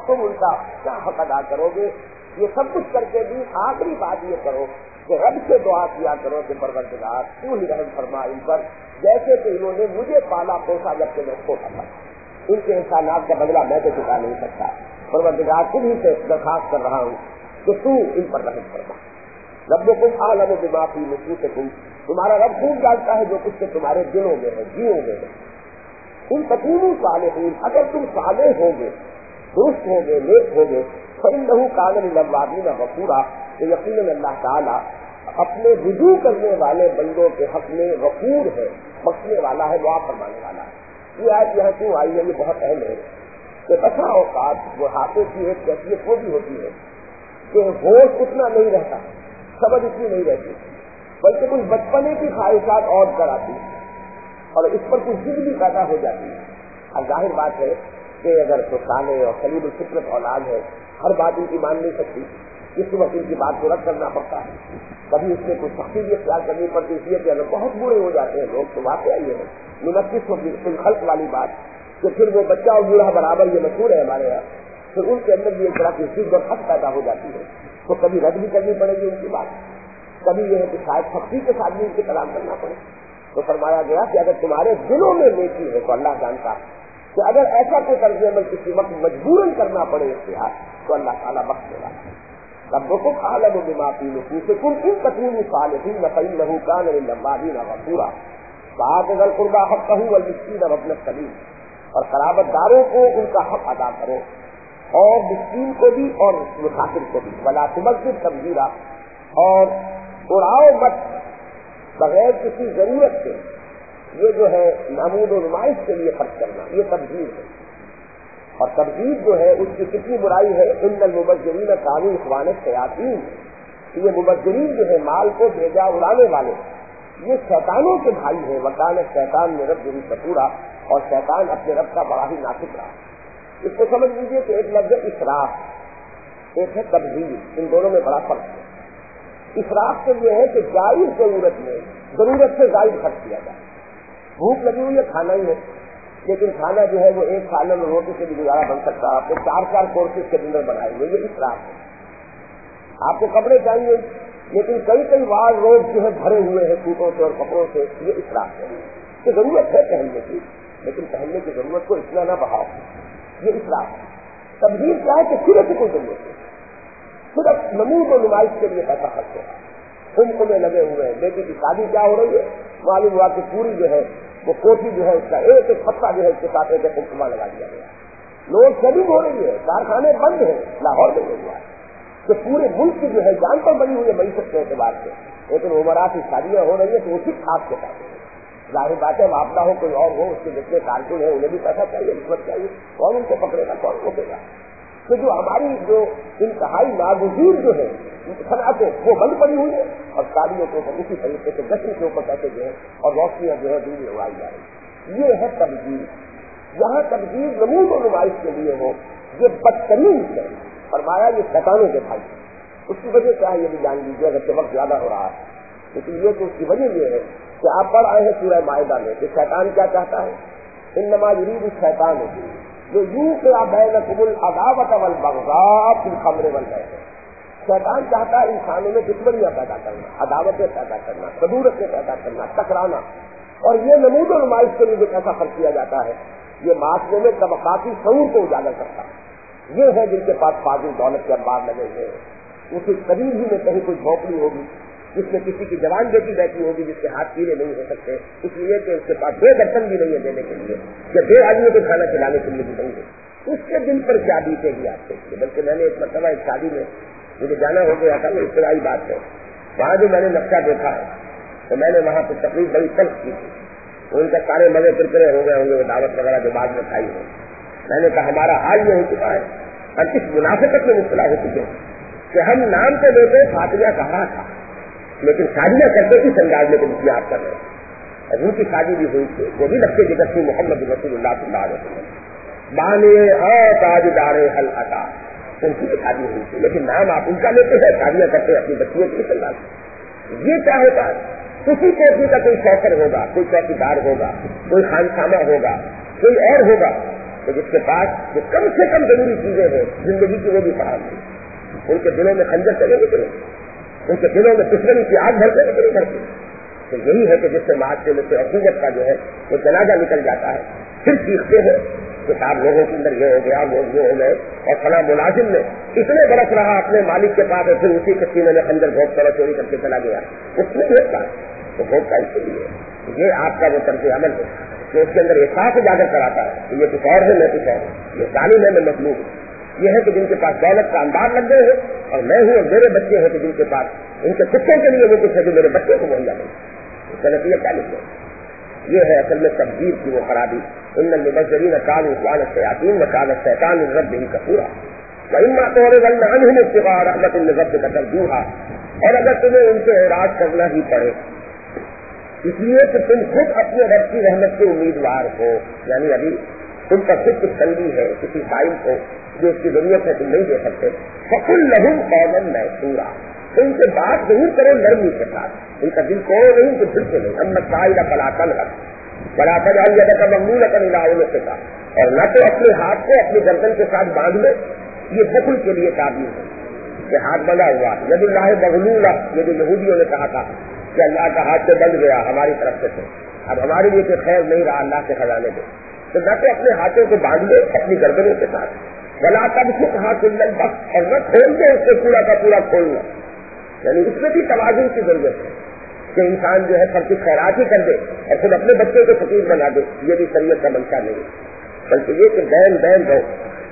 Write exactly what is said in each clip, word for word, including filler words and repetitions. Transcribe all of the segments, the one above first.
تم ان کا کیا حق ادا کرو گے؟ یہ سب کچھ کر کے بھی آخری بات یہ کرو کہ رب سے دعا کیا کرو کہ پروردگار تو ہی رحم فرما ان پر، جیسے کہ انہوں نے مجھے پالا پوسا جب کہ میں چھوٹا تھا، ان کے احسانات کا بدلہ میں تو چکا نہیں سکتا، پروردگار تم ہی سے درخواست کر رہا ہوں کہ تو ان پر رحم فرما۔ ربکم اعلم بما فی نفوسکم، تمہارا رب خوب جانتا ہے جو کچھ کہ تمہارے دلوں میں ہے، جیوں میں ہے۔ ان تکونوا صالحین، اگر تم صالح ہوگے، درست ہوگے، نیک ہوگے، فإنہ کان للأوابین غفورا، تو یقیناً اللہ تعالیٰ اپنے رجوع کرنے والے بندوں کے حق میں غفور ہے، بخشنے والا ہے، دعا فرمانے والا ہے۔ یہ آیت یہاں کیوں آئی ہے؟ یہ بہت اہم ہے کہ بسا اوقات بڑھاپے کی ایک کیفیت وہ بھی ہوتی ہے کہ ہوش اتنا نہیں رہتا، سمجھ اتنی نہیں رہتی، بلکہ کچھ بچپنے کی خواہشات اور کر آتی ہیں اور اس پر کچھ ضد بھی پیدا ہو جاتی ہے۔ اب ظاہر بات ہے کہ اگر تو صالح اور خلیل الفطرت اولاد ہے، ہر بات ان کی مان نہیں سکتی، اس وقت ان کی بات کو رد کرنا پڑتا ہے، کبھی اس میں کچھ سختی بھی اختیار کرنی پڑتی ہے، اس لیے کہ اگر بہت برے ہو جاتے ہیں لوگ تو واقعہ یہ ہے منقص ہوتی خلق والی بات کہ پھر وہ بچہ اور بوڑھا برابر، یہ مشہور ہے ہمارے یہاں، پھر ان کے اندر بھی ایک طرح کی ضد اور حق پیدا ہو جاتی ہے، تو کبھی رد بھی کرنی پڑے گی ان کی بات، کبھی یہ ہے کہ شاید سختی کے ساتھ بھی ان کے کلام کرنا پڑے۔ تو فرمایا گیا کہ اگر تمہارے دلوں میں نیکی ہے تو اللہ جانتا ہے کہ اگر ایسا کوئی طرز عمل کسی وقت مجبوراً کرنا پڑے اختیار تو اللہ تعالیٰ بخش دے گا۔ ربکم اعلم بما فی نفوسکم ان تکونوا صالحین فإنہ کان للأوابین غفورا وآت ذی القربی حقہ والمسکین وابن السبیل، اور قرابت داروں کو ان کا حق ادا کرو اور مسکین کو بھی اور مسافر کو بھی، ولا تبذر تبذیرا، اور اڑاؤ مت بغیر کسی ضرورت کے، یہ جو ہے نمود و نمائش کے لیے خرچ کرنا، یہ تبذیر ہے۔ اور تبذیر جو ہے اس کی کتنی برائی ہے، ان المبذرین کانوا اخوان الشیاطین، یہ مبذرین جو ہے مال کو بھیجا اڑانے والے، یہ شیطانوں کے بھائی ہیں، وکان الشیطان لربہ کفورا، اور شیطان اپنے رب کا بڑا ہی نافرمان رہا۔ اس کو سمجھ لیجیے کہ ایک لفظ اسراف، ایک ہے تبذیر، ان دونوں میں بڑا فرق ہے۔ اسراف سے یہ ہے کہ جائز ضرورت میں ضرورت سے زائد خرچ کیا جائے، بھوک لگی ہوئی ہے کھانا ہی ہے، لیکن کھانا جو ہے وہ ایک سالن میں روٹی سے بھی گزارا بن سکتا ہے، آپ کو چار چار کورسز کے ڈنر بنائے ہوئے، یہ اسراف ہے۔ آپ کو کپڑے چاہیے لیکن کئی کئی وار روز جو ہے بھرے ہوئے ہیں سوٹوں سے اور کپڑوں سے، یہ اسراف ہے۔ کہ ضرورت ہے پہننے کی لیکن پہننے کی ضرورت کو اتنا نہ بڑھاؤ، یہ اسراف ہے۔ تبذیر کیا ہے کہ صرف سے کوئی ضرورت نہیں، صرف نمود و نمائش کے لیے پیسہ خرچ ہوگا، خم میں لگے ہوئے ہیں۔ بیٹی کی شادی کیا ہو رہی ہے، معلوم ہوا کہ پوری جو ہے وہ کوٹھی جو ہے اس کا ایک ایک پتا جو ہے اس کے ساتھ ایک خمکما لگا دیا گیا، لوگ شیڈنگ ہو رہی ہے، کارخانے بند ہیں، لاہور میں ہوا ہے کہ پورے ملک کی جو ہے جان پر بنی ہوئی ہے معیشت کے اعتبار سے، لیکن عمرہ کی شادیاں ہو رہی ہیں تو اسی خاص کے ساتھ ظاہر بات ہے معاملہ ہو کوئی اور ہو، اس کے جتنے کارکن ہیں انہیں بھی پیسہ چاہیے، رشوت چاہیے، کون ان کو پکڑے گا، کون روکے گا؟ تو جو ہماری جو انتہائی ناگزیر جو ہے صنعتیں وہ بند پڑی ہوئی ہے، اور شادیوں کے اوپر اسی طریقے سے جشن کے اوپر پیسے جو ہے اور روشنیاں جو ہے دور اڑائی جا رہی، یہ ہے تبذیر۔ جہاں تبذیر نمود و نمائش کے لیے ہو یہ بدتمیز ہے، فرمایا یہ شیطانوں کے بھائی۔ اس کی وجہ کیا ہے یہ بھی جان لیجیے، اگر وقت زیادہ ہو رہا ہے لیکن یہ تو اس کی وجہ یہ ہے کہ آپ پڑھ آئے ہیں سورہ مائدہ میں کہ شیطان کیا چاہتا ہے، انما یرید الشیطان جو یوقع بینکم العداوۃ والبغضاء فی الخمر والمیسر، شیطان چاہتا ہے انسانوں میں دشمنیاں پیدا کرنا، عداوتیں پیدا کرنا، صدورتیں پیدا کرنا، ٹکرانا، اور یہ نمود و نمائش کے لیے جو پیسہ خرچ کیا جاتا ہے یہ معاشرے میں طبقاتی شعور کو اجاگر کرتا ہے۔ یہ ہے جن کے پاس فاضل دولت کے انبار لگے ہوئے ہیں، اس قریب ہی میں کہیں کوئی جھونپڑی ہوگی جس میں کسی کی جوان بیٹی بیٹھی ہوگی جس کے ہاتھ پیلے نہیں ہو سکتے، اس لیے کہ اس کے پاس دو برتن بھی نہیں ہے دینے کے لیے یا دو آدمیوں کو کھانا کھلانے کے لیے بھی نہیں ہے، اس کے دل پر کیا بیتے گی آپ سے۔ بلکہ میں نے ایک مرتبہ ایک شادی میں مجھے جانا ہو گیا تھا، وہ ابتدائی بات ہے، وہاں جو میں نے نقشہ دیکھا تو میں نے وہاں پہ تقریب بڑی تلخ کی تھی، ان کا سارے مزے کرکرے ہو گئے ہوں گے، وہ دعوت وغیرہ جو بعد میں کھائی ہے۔ میں نے کہا ہمارا حال یہ ہو چکا ہے اور اس منافقت میں مبتلا ہو چکے کہ ہم نام تو لیتے فاتحہ کہا تھا لیکن شادیاں کرتے اس انداز میں کچھ آپ کر رہے ہیں۔ اور ان کی شادی بھی ہوئی تھی، وہ بھی لگتے جگہ تھی محمد رسول اللہ صلی اللہ علیہ وسلم بانے آ تاج دارے حل عطا، ان کی شادی ہوئی تھی لیکن نام آپ ان کا لیتے ہیں، شادیاں کرتے اپنی بچیوں کے انداز سے۔ یہ کیا ہوتا ہے، کسی کوٹھی کا کوئی شوکر ہوگا، کوئی چوکیدار ہوگا، کوئی خانسامہ ہوگا، کوئی اور ہوگا، کہ جس کے پاس جو کم سے کم ضروری چیزیں ہیں زندگی کی وہ بھی فراہم نہیں، ان کے دلوں میں خنجر چلے گی نہیں، ان کے دلوں میں دشمنی کی آگ بھرتے گی نہیں بھرتی. تو یہی ہے کہ جس سے معاشرے میں سے عقیدت کا جو ہے وہ جنازہ نکل جاتا ہے. پھر سیکھتے ہیں کہ صاحب لوگوں کے اندر یہ ہو گیا وہ یہ ہو گئے، اور فلاں ملازم نے اتنے برس رہا اپنے مالک کے پاس، اور پھر اسی کے سینے میں خنجر گھونٹ کر چوری کر کے چلا گیا. اس میں ہوتا تو ہوتا اس لیے یہ آپ کا وہ طرز عمل ہے کہ اس کے اندر احساس اجاگر کراتا ہے کہ یہ کچھ اور ہے میں کچھ اور ہوں، یہ ظالم ہے میں مظلوم ہوں. یہ ہے کہ جن کے پاس دولت کا انداز لگ گئے ہیں اور میں ہوں اور میرے بچے ہیں کہ جن کے پاس ان کے کتوں کے لیے وہ کچھ ہے جو میرے بچے کو مہیا نہیں. اس کا نتیجہ کیا لکھے؟ یہ ہے اصل میں تبدیل کی وہ خرابی. ان المبذرین كانوا اخوان الشیاطین وكان الشیطان لربه کفورا واما تعرضن عنهم ابتغاء رحمة من ربك ترجوها. اور اگر تمہیں ان سے اعراض کرنا ہی پڑے اس لیے کہ تم خود اپنے رب کی رحمت کے امیدوار ہو، یعنی ابھی تم پر خود کچھ تنگی ہے کسی سائل کو جو اس کی ضرورت ہے تم نہیں دے سکتے، فقل لهم قولا ميسورا. تو ان سے بات ضرور کرو نرمی کے ساتھ، ان کا دل توڑو نہیں کہ دل سے نہیں. اما السائل فلا تنهر ولا تجعل يدك مغلولة إلى عنقك. اور نہ تو اپنے ہاتھ کو اپنی گردن کے ساتھ باندھ لے، یہ بخل کے لیے تعبیر ہے کہ ہاتھ بندھا ہوا. ید اللہ مغلولہ، یہ جو یہودیوں نے کہا تھا کہ اللہ کا ہاتھ سے بند گیا ہماری طرف سے تھے، اب ہمارے لیے کوئی خیر نہیں رہا اللہ کے خزانے میں. تو نہ تو اپنے ہاتھوں کو باندھ لے اپنی گردنوں کے ساتھ، ولا تبسطها كل البسط، اور نہ کھول دے اس کو پورا کا پورا کھولنا. یعنی اس میں بھی توازن کی ضرورت ہے کہ انسان جو ہے سب کچھ خیرات ہی کر دے اور پھر اپنے بچے کو فقیر بنا دے. یہ بھی شریعت کا منشا نہیں ہے، بلکہ یہ کہ بین بین رہو.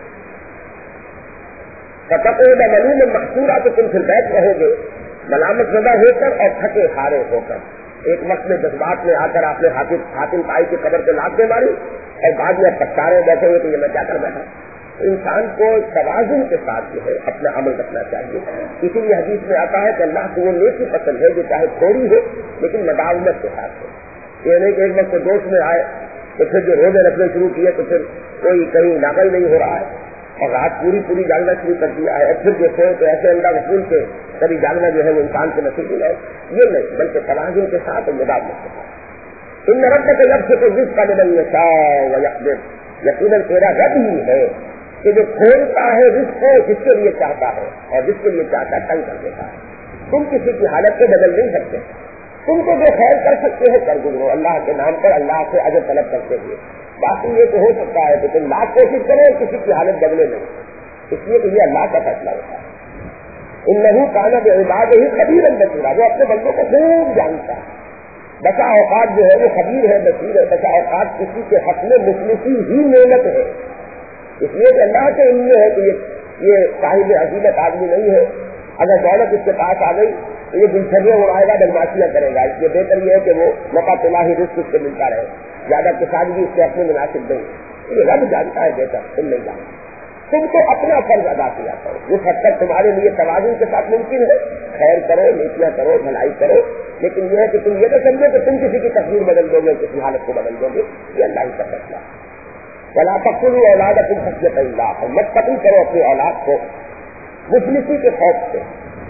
فتقعد ملوما محصورا، تو تم پھر بیٹھ رہو گے ملامت زدہ ہو کر اور تھکے ہارے ہو کر. ایک وقت میں جذبات میں آ کر آپ نے حاتم طائی کی قبر سے لات دے ماری اور بعد میں پٹکارے بیٹھے ہوئے کہ یہ میں کیا کر بیٹھا. انسان کو توازن کے ساتھ جو ہے اپنا عمل رکھنا چاہیے. اسی لیے حدیث میں آتا ہے کہ اللہ کو وہ نیکی پسند ہے جو چاہے تھوڑی ہو لیکن مداومت کے ساتھ ہو. یہ نہیں کہ ایک وقت دوست میں آئے تو پھر جو روزے رکھنے شروع کیے تو پھر کوئی کہیں ناقل نہیں ہو رہا ہے اور رات پوری پوری جاگنا شروع کر دیا ہے، اور پھر جو سو تو ایسے انداز رسول کے کبھی جاگنا جو ہے وہ انسان سے نصیب ہے. یہ نہیں، بلکہ توازن کے ساتھ اور مداومت کے ساتھ. ان ربک یبسط الرزق لمن یشاء ویقدر، یقیناً تیرا رب ہی ہے کہ جو کھولتا ہے رزق کو جس کے لیے چاہتا ہے اور جس کے لیے چاہتا ہے تنگ کر دیتا ہے. تم کسی کی حالت کو بدل نہیں سکتے. تم کو جو خیر کر سکتے ہو کر گزرو اللہ کے نام پر، اللہ سے اجر طلب کرتے ہوئے. باقی یہ تو ہو سکتا ہے کہ تم لاکھ کوشش کرو کسی کی حالت بدلے نہیں، اس لیے کہ یہ اللہ کا فیصلہ ہوتا ہے. انہ کان بعبادہ خبیرا بصیرا، وہ اپنے بندوں کو خوب جانتا ہے. بسا اوقات جو ہے وہ خبیر ہے بصیر ہے. بسا اوقات کسی کے حق میں مخلصی ہی نعمت ہے، اس لیے کہ اللہ کے علم ہے کہ یہ یہ صاحب عظیمت آدمی نہیں ہے. اگر دولت اس کے پاس آ گئی تو یہ دلچسپیاں اڑائے گا، بدماشیاں کرے گا. اس لیے بہتر یہ ہے کہ وہ موقع تلاہی رزق اس سے ملتا رہے، زیادہ کسادگی اس سے اپنے مناسب نہیں. یہ رب جانتا ہے بہتر، تم نہیں جانتا. تم کو اپنا فرض ادا کیا کرو، اس حد تک تمہارے لیے توازن کے ساتھ ممکن ہے. خیر کرو، نیکیاں کرو، بھلائی کرو، لیکن یہ ہے کہ تم یہ نہ سمجھو کہ تم کسی کی تقدیر بدل دو گے، کسی حالت کو بدل دو گے. یہ اللہ ہی کا فیصلہ ہے. ولا تقتلوا اولادکم خشیۃ املاق، اور مت قتل کرو اپنی اولاد کو مفلسی کے خوف سے.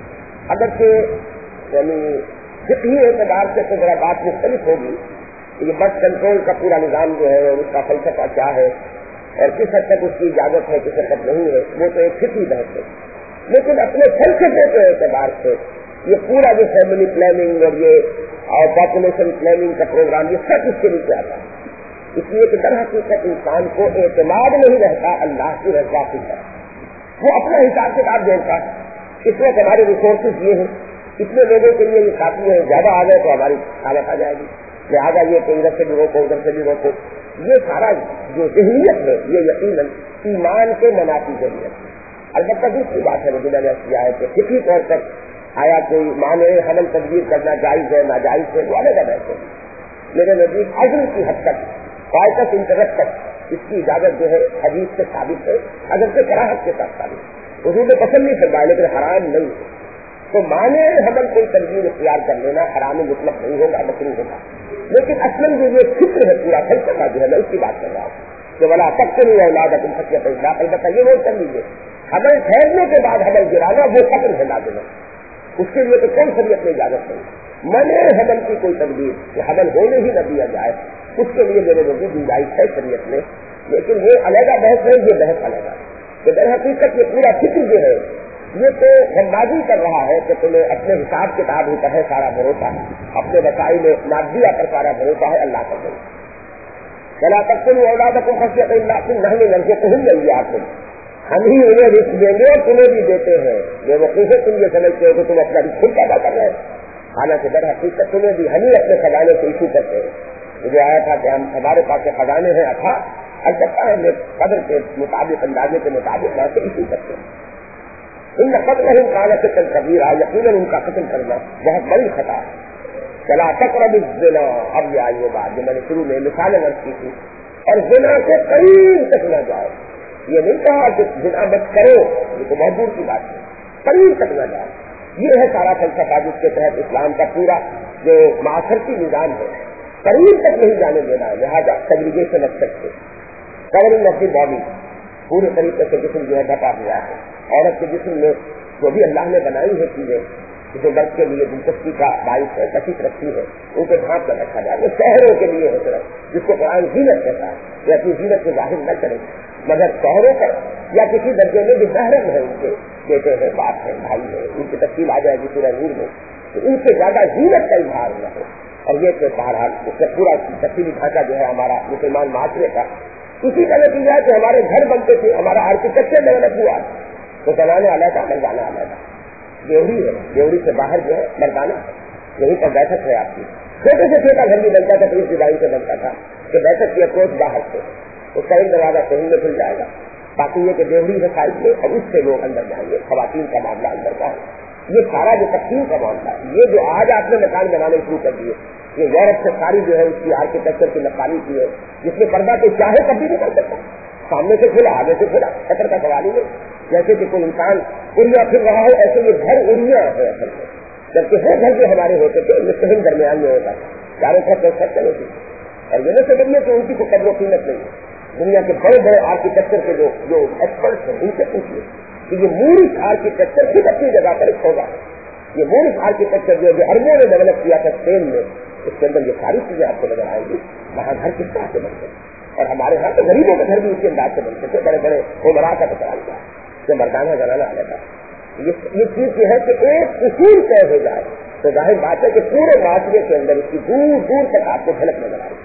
اگرچہ یعنی فقہی اعتبار سے تو ذرا بات مختلف ہوگی، یہ برتھ کنٹرول کا پورا نظام جو ہے اس کا فلسفہ کیا ہے اور کس حد تک اس کی اجازت ہے کس حد تک نہیں ہے، وہ تو ایک فقہی بحث ہے. لیکن اپنے فلسفے کے اعتبار سے یہ پورا جو فیملی پلاننگ اور یہ اور پاپولیشن پلاننگ کا پروگرام یہ سب اس کے نیچے آتا ہے. اس لیے کہ در حقیقت انسان کو اعتماد نہیں رہتا اللہ کی رضا کی طرف. وہ اپنا حساب کتاب جوڑتا ہے. اس وقت ہمارے ریسورسز یہ ہیں، اتنے لوگوں کے لیے یہ کافی ہے، زیادہ آ گئے تو ہماری حالت آ جائے گی، لہٰذا یہ کہ ادھر سے بھی روکو ادھر سے بھی روکو. یہ سارا جو ذہنیت ہے یہ یقیناً ایمان کے منافی ذہنیت ہے. البتہ دوسری بات ہے جو میں نے کیا ہے کہ فکری طور پر آیا کوئی معنی حمل تدبیر کرنا جائز ہے ناجائز ہے، وہ علیحدہ بحث ہے. میرے نزدیک عزم کی حد تک فائدہ انٹرسٹ تک اس کی اجازت جو ہے حدیث سے ثابت ہے، اگر سے کراہت کے ساتھ ثابت ہے. حضور نے پسند نہیں فرمایا لیکن حرام نہیں ہے. تو معنی حمل کوئی تدبیر اختیار کر لینا حرام مطلق نہیں ہوگا، مکروہ ہوگا. لیکن اصل جو یہ فکر ہے پورا فلسفہ جو ہے میں اس کی بات کر رہا ہوں کہ ولا تقتلوا اولادکم خشیۃ املاق. البتہ یہ وہ کر لیجیے حمل ٹھہرنے کے بعد حمل گرانا وہ قتل ہے لازم ہے، اس کے لیے تو کوئی شریعت میں اجازت نہیں. منع حمل کی کوئی تدبیر کہ حمل ہونے ہی نہ دیا جائے، اس کے لیے میرے نزدیک گنجائش ہے شریعت میں. لیکن وہ علیحدہ بحث ہے، یہ بحث علیحدہ تو در حقیقت یہ پورا فکر جو ہے یہ تو غمازی کر رہا ہے کہ تمہیں اپنے حساب کتاب ہی پر ہے سارا بھروسہ، اپنے وسائل مادیہ پر سارا بھروسہ ہے، اللہ کا بھروسہ چلا تک تم اولادکم خشیۃ املاق نحن نرزقہم وایاکم، ہم ہی انہیں رزق دیں گے اور تمہیں بھی دیتے ہیں، یہ وقوف ہے تم یہ سمجھتے ہو کہ تم اپنا رزق خود پیدا کر رہے ہیں، حالانکہ در حقیقت تمہیں بھی ہم ہی اپنے خزانے سے ایشو کرتے ہیں۔ مجھے آیا تھا کہ ہم ہمارے پاس خزانے ہیں اتھا، البتہ ہم قدر کے مطابق اندازے کے مطابق وہاں سے ایشو کرتے ہیں۔ ان قتلہم کان قتلا کبیرا، یقیناً ان کا قتل کرنا بہت بڑی خطا ہے۔ فلا تقربوا الزنا، اب یہ آئیے بات جو میں نے شروع میں مثالیں عرض کی تھی، اور زنا سے قریب تک نہ جاؤ، یہ نہیں کہا کہ زنا مت کرو، یہ تو بہت دور کی بات ہے، قریب تک نہ جاؤ، یہ ہے سارا فلسفہ جس کے تحت اسلام کا پورا جو معاشرتی نظام ہے قریب تک نہیں جانے دینا ہے، لہٰذا segregation of sex, covering of the body, پورے طریقے سے جسم جو ہے ڈھکا ہوا ہے، عورت کے جسم میں جو بھی اللہ نے بنائی ہے چیزیں جو مرد کے لیے دلچسپی کا باعث ہے، کشش رکھتی ہے، ان کو ڈھانپ کر رکھا جائے، وہ شہروں کے لیے ہے صرف، جس کو قرآن زینت کہتا ہے، وہ اپنی زینت کو ظاہر نہ کرے، مگر شہروں پر یا کسی درجے میں جو محرم ہے ان کے بیٹے ہیں، باپ ہے، بھائی ہے، ان کی تفصیل آ جائے گی سورہ نور میں، تو ان سے زیادہ زینت کا اظہار نہ ہو، اور یہ کہ بہرحال اس کا پورا تفصیلی ڈھانچہ جو ہے ہمارا مسلمان معاشرے کا اسی کا نتیجہ ہے کہ ہمارے گھر بنتے تھے، ہمارا آرکیٹیکچر ڈیولپ ہوا تو زنانے علیحدہ مردانہ علیحدہ، دیوری ہے، دیوری سے باہر جو ہے مردانہ ہے، یہیں پر بیٹھک ہے آپ کی، چھوٹے سے چھوٹا گھر بھی بنتا تھا تو اس ڈیزائن سے بنتا تھا کہ بیٹھک کی اپروچ باہر سے، اس کا ایک دروازہ کہیں میں کھل جائے گا، باقی یہ کہ دیوری ہے سائڈ میں اور اس سے لوگ اندر جائیں گے، خواتین کا معاملہ اندر کا ہے، یہ سارا جو تقسیم کا معاملہ ہے، یہ جو آج آپ نے مکان بنانے شروع کر دیے، یہ یورپ سے ساری جو ہے اس کی آرکیٹیکچر کی نقالی کی ہے، جس میں پردہ تو چاہے کبھی نہیں کر سکتا، سامنے سے کھلا آگے سے کھلا، خطر کا سوال ہی نہیں، جیسے کہ کوئی انسان اریا پھر رہا ہو ایسے یہ گھر اریا ہے اصل میں، جبکہ وہ گھر جو ہمارے ہوتے تھے مستحم درمیان میں ہوتا چاروں طرف سچ ہوتی، اور یہ نہ سمجھیے کہ ان کی کوئی قدر و قیمت نہیں ہے، دنیا کے بڑے بڑے آرکیٹیکچر کے جو جو ایکسپرٹس ہیں ان سے پوچھیے کہ یہ مورس آرکیٹیکچر خود اپنی جگہ پر ایک ہوگا، یہ مورس آرکیٹیکچر جو جو عربوں نے ڈیولپ کیا تھا اسپین میں، اس کے اندر یہ ساری چیزیں آپ کو نظر آئیں گی، وہاں گھر کس طرح سے بنتے ہیں، اور ہمارے یہاں تو غریبوں کے گھر بھی اسی انداز سے بنتے تھے، بڑے بڑے عمرا کا بتایا گیا کہ مردانہ زنانہ علیحدہ، یہ چیز یہ ہے کہ ایک اصول طے ہو جائے تو ظاہر بات ہے کہ پورے معاشرے کے اندر اس کی دور دور تک آپ کو جھلک نظر آئے،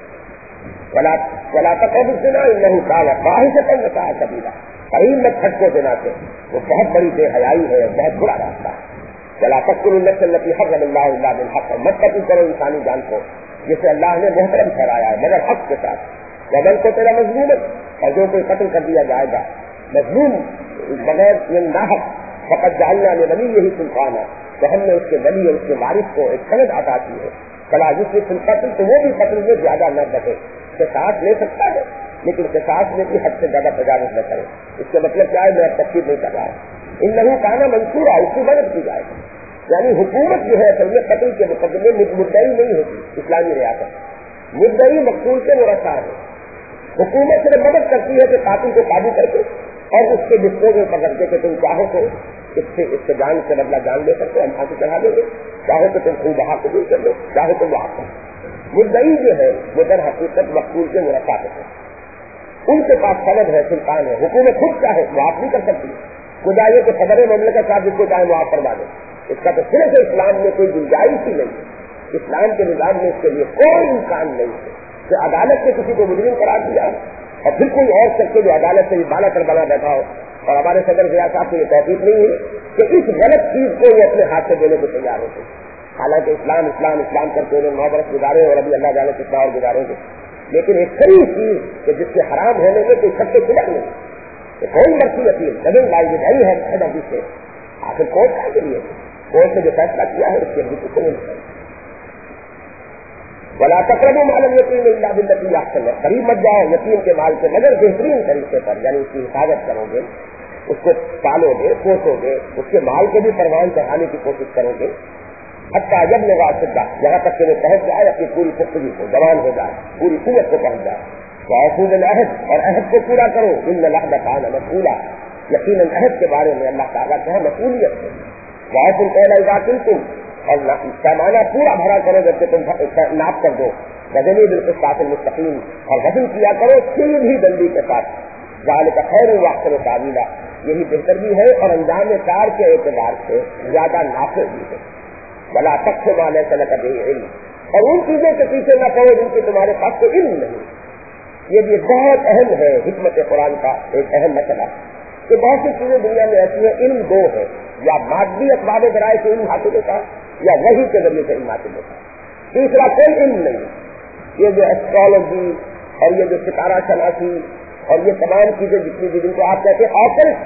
ولا تقربوا الزنا انه كان فاحشة وساء سبيلا، قریب مت کھٹکو زنا سے، وہ بہت بڑی بے حیائی ہے، بہت برا راستہ ہے، ولا تقتلوا النفس التي حرم الله الا بالحق، مت قتل کرو انسانی جان کو جسے اللہ نے محترم ٹھہرایا ہے مگر حق کے ساتھ، ومن قتل مظلوما، اور جو کوئی قتل کر دیا جائے گا مظلوم بغیر ناحق، فقد جعلنا لوليه سلطانا، تو ہم نے اس کے ولی اور اس کے وارث کو ایک سند عطا کی ہے، فلا يسرف في القتل، تو وہ بھی قتل میں زیادہ نہ بٹے، قصاص لے سکتا ہے لیکن قصاص میں بھی حد سے زیادہ تجاوز نہ کرے، اس کا مطلب کیا ہے میں اب تفصیل نہیں کر رہا ہوں، انه كان منصورا، اس کی مدد کی جائے، یعنی حکومت جو ہے اصل میں قتل کے مقدمے میں مدعی نہیں ہوتی، اسلامی ریاست مدعی مقتول کے مرثا ہے، حکومت صرف مدد کرتی ہے کہ قاتل کو قابو کر کے اور اس کے ڈسپوزل پکڑ کے کہ تم چاہو تو اس سے اس سے جان سے بدلہ جان لے سکتے ہم پھانسی چڑھا دیں گے، چاہو تو تم خون بہا قبول کر لو، چاہو تو وہاں پر مدعی جو ہے وہ در حقیقت مقتول کے مرثا ہے، ان کے پاس سند ہے، سلطان ہے، حکومت خود چاہے معاف نہیں کر سکتی، خدا یہ کہ صدر مملکت صاحب جس کو چاہے معاف کروا دے، اس کا تو صرف اسلام میں کوئی گنجائش ہی نہیں ہے، اسلام کے نظام میں اس کے لیے کوئی امکان نہیں ہے کہ عدالت نے کسی کو مجرم قرار دیا اور پھر کوئی اور شخص جو عدالت سے بالا کر بنا بیٹھا ہو، اور ہمارے صدر ضیاء صاحب کو یہ توفیق نہیں ہے کہ اس غلط چیز کو وہ اپنے ہاتھ سے دینے کو تیار ہوتے، حالانکہ اسلام اسلام اسلام کرتے انہوں نے نو برس گزارے اور ابھی اللہ جانے کتنا اور گزاریں گے، لیکن ایک صحیح چیز کہ جس کے حرام ہونے میں کوئی شک کھلا نہیں، کون مرضی اپیل ڈبل لائی وہی ہے ہیڈ آفس سے، آخر کورٹ کا کے لیے کورٹ نے جو فیصلہ کیا ہے اس کے بھی کچھ نہیں، ولا تقربوا مال اليتيم الا بالتي هي احسن، قریب مت جاؤ یتیم کے مال سے مگر بہترین طریقے پر، یعنی اس کی حفاظت کرو گے، اس کو پالو گے پوسو گے، اس کے مال کو بھی پروان چڑھانے کی کوشش کرو گے، حتیٰ جب نگاہ شدہ یہاں تک کہ وہ پہنچ جائے اپنی پوری پختگی کو، جوان ہو جائے، پوری قوت کو پہنچ جائے، وَأَوْفُوا بِالْعَهْدِ، اور عہد کو پورا کرو، إِنَّ الْعَهْدَ كَانَ مَسْئُولًا، یقیناً عہد کے بارے میں اللہ تعالیٰ کیا ہے مسئولیت ہے، وَأَوْفُوا الْكَيْلَ إِذَا كِلْتُمْ، اور پیمانہ پورا بھرا کرو جب کہ تم ناپ کر دو، وزنی بالقسطاس المستقیم، اور وزن کیا کرو سیدھی ڈنڈی کے ساتھ، ذالک خیر واحسن تاویلا، یہی بہتر بھی ہے اور انجام کار کے اعتبار سے زیادہ نافع بھی ہے۔ ولا تقف ما لیس لک بہ علم، اور ان چیزوں کے پیچھے نہ پڑو جن کے تمہارے پاس کوئی علم نہیں۔ یہ بھی بہت اہم ہے حکمت قرآن کا ایک اہم مسئلہ کہ بہت سی چیزیں دنیا میں ایسی ہیں، علم دو ہے، یا مادی اسباب ذرائع سے علم حاصل ہوتا ہے یا وحی کے ذریعے سے علم حاصل ہوتا ہے، تیسرا کوئی علم نہیں۔ یہ جو ایسٹرالوجی اور یہ جو ستارہ شناسی اور یہ تمام چیزیں جتنی بھی جن کو آپ کہتے ہیں آکلٹ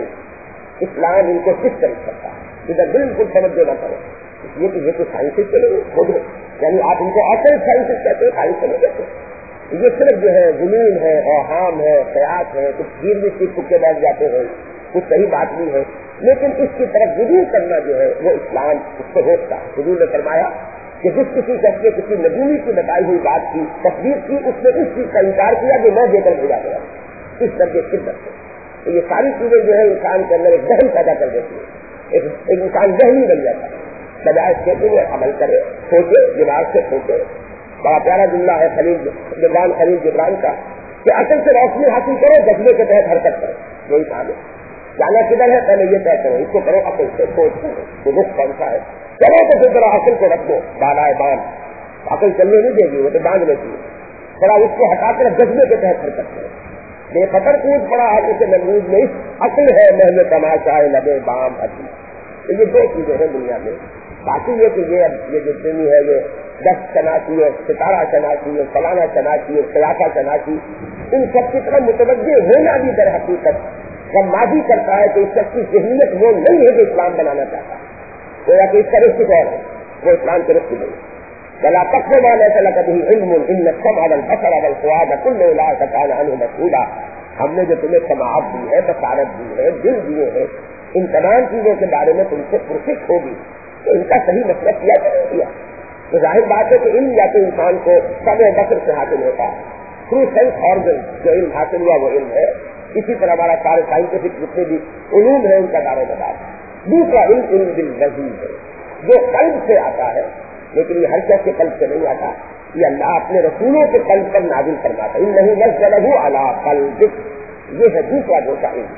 سائنس، اسلام ان کو کس طرح کرتا ہے، ادھر بالکل توجہ نہ کرو، اس لیے کہ یہ تو سائنس چلے خود ہے، یعنی آپ ان کو آکلٹ سائنس کہتے ہیں، سائنس نہیں کہتے۔ یہ صرف جو ہے زمین ہے، اوہام ہے، قیاس ہے، کچھ گیر بھی چیز چکے بیٹھ جاتے ہیں، کچھ صحیح بات نہیں ہے، لیکن اس کی طرف رجوع کرنا جو ہے وہ اسلام اس سے ہوتا ہے۔ حضور نے فرمایا کہ جس کسی شخص نے کسی نبی کی بتائی ہوئی بات کی تصدیق کی، اس نے اس چیز کا انکار کیا جو میں دے کر بھیجا گیا، اس درجے شدت سے۔ تو یہ ساری چیزیں جو ہے انسان کے اندر ایک ذہن پیدا کر دیتی ہے، ایک ایک انسان ذہنی بن جاتا ہے، بجائے اس کے لیے عمل کرے، سوچے، دماغ سے سوچے۔ بڑا پیارا جملہ ہے خلیل جبران خلیل جبران کا کہ عقل سے روشنی حاصل کرو، جذبے کے تحت حرکت کرو، وہی کام ہے۔ جانا کدھر ہے پہلے یہ طے کرو، اس کو کرو عقل سے، سوچ کرو تو رخ کون سا ہے، چلو تو پھر ذرا عقل کو رکھ دو بالائے باندھ، عقل چلنے نہیں دے گی، وہ تو باندھ لیتی ہے، ذرا اس کو ہٹا کر جذبے کے تحت حرکت کرو۔ بے خطر کود پڑا آگے سے محمود میں، عقل ہے محل تماشا لبے بام عظیم۔ تو یہ دو چیزیں ہیں دنیا میں، باقی یہ کہ یہ یہ جتنی ہے یہ دس شناسی ہے، ستارہ شناسی ہے، فلانا شناسی ہے، خلافہ شناسی، ان سب کی طرف متوجہ ہونا بھی در حقیقت جب ماضی کرتا ہے کہ اس شخص کی ذہنیت وہ نہیں ہے جو اسلام بنانا چاہتا ہے، تو یا کہ اس کا رشتے ہے وہ اسلام کے رشتے نہیں۔ بلا تقف ما لیس لک بہ علم ان السمع والبصر والفؤاد کل اولئک کان عنہ مسئولا۔ ہم نے جو تمہیں سماعت دی ہے، بصارت دی ہے، دل دیے ہیں، ان تمام چیزوں کے بارے میں تم سے پرسش ہوگی، تو ان کا صحیح مطلب کیا نہیں کیا۔ تو ظاہر بات ہے کہ علم یا تو انسان کو سمع بصر سے حاصل ہوتا ہے، تھرو سینس آرگن جو علم حاصل ہوا وہ علم ہے۔ اسی طرح ہمارا سارے سائنٹیفک جتنے بھی علوم ہے ان کا دار و مدار۔ دوسرا علم علم بالوحی ہے جو قلب سے آتا ہے، لیکن یہ ہر شخص کے قلب سے نہیں آتا، یہ اللہ اپنے رسولوں کے قلب پر نازل فرماتا ہے۔ انہ نزلہ علی قلبک، یہ ہے دوسرا دوسرا علم۔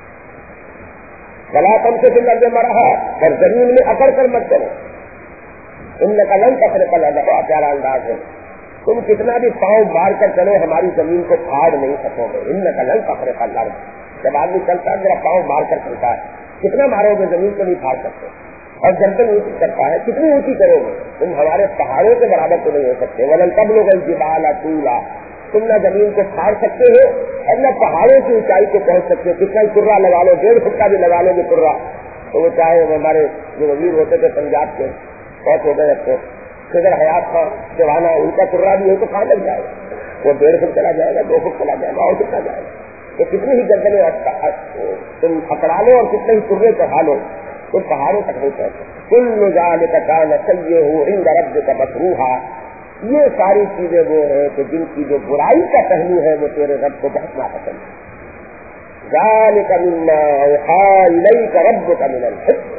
بلا تم سے دل لگے مرا اور زمین میں اکڑ کر مت کرو، ان کا لن تفرق الارض، بہت پیارا انداز ہے، تم کتنا بھی پاؤں مار کر چلو ہماری زمین کو پھاڑ نہیں سکو گے۔ ان کا لن تفرق الارض، جب آدمی چلتا ہے میرا پاؤں مار کر چلتا ہے، کتنا مارو گے زمین کو نہیں پھاڑ سکتے، اور گردن اونچی کرتا ہے کتنی اونچی کرو گے، تم ہمارے پہاڑوں کے برابر تو نہیں ہو سکتے۔ ولن تبلغ الجبال طولا، تم نہ زمین کو پھاڑ سکتے ہو اور نہ پہاڑوں کی اونچائی کو پہنچ سکتے ہو، کتنا ہی کرا لگا لو، ڈیڑھ فٹ کا بھی لگا لو گے کرا، تو وہ چاہے ہمارے جو وزیر ہوتے تھے پنجاب کے بہت ہو گئے تھے خضر حیات کا جوانا، ان کا کرا بھی ہو تو کہاں لگ جائے گا، وہ ڈیڑھ فٹ چلا جائے گا، دو فٹ چلا جائے گا، اور کتنا جائے گا، تو کتنی ہی گردنیں تم پکڑا لو اور کتنے ہی کرے چڑھا لو تم پہاڑوں تک نہیں پہنچے۔ کل ذالک کان سیئہ عند ربک مکروہا، یہ ساری چیزیں وہ ہیں کہ جن کی جو برائی کا پہلو ہے وہ تیرے رب کو بہت ناپسند ہے۔ ذالک مما اوحی الیک ربک من الحکمہ،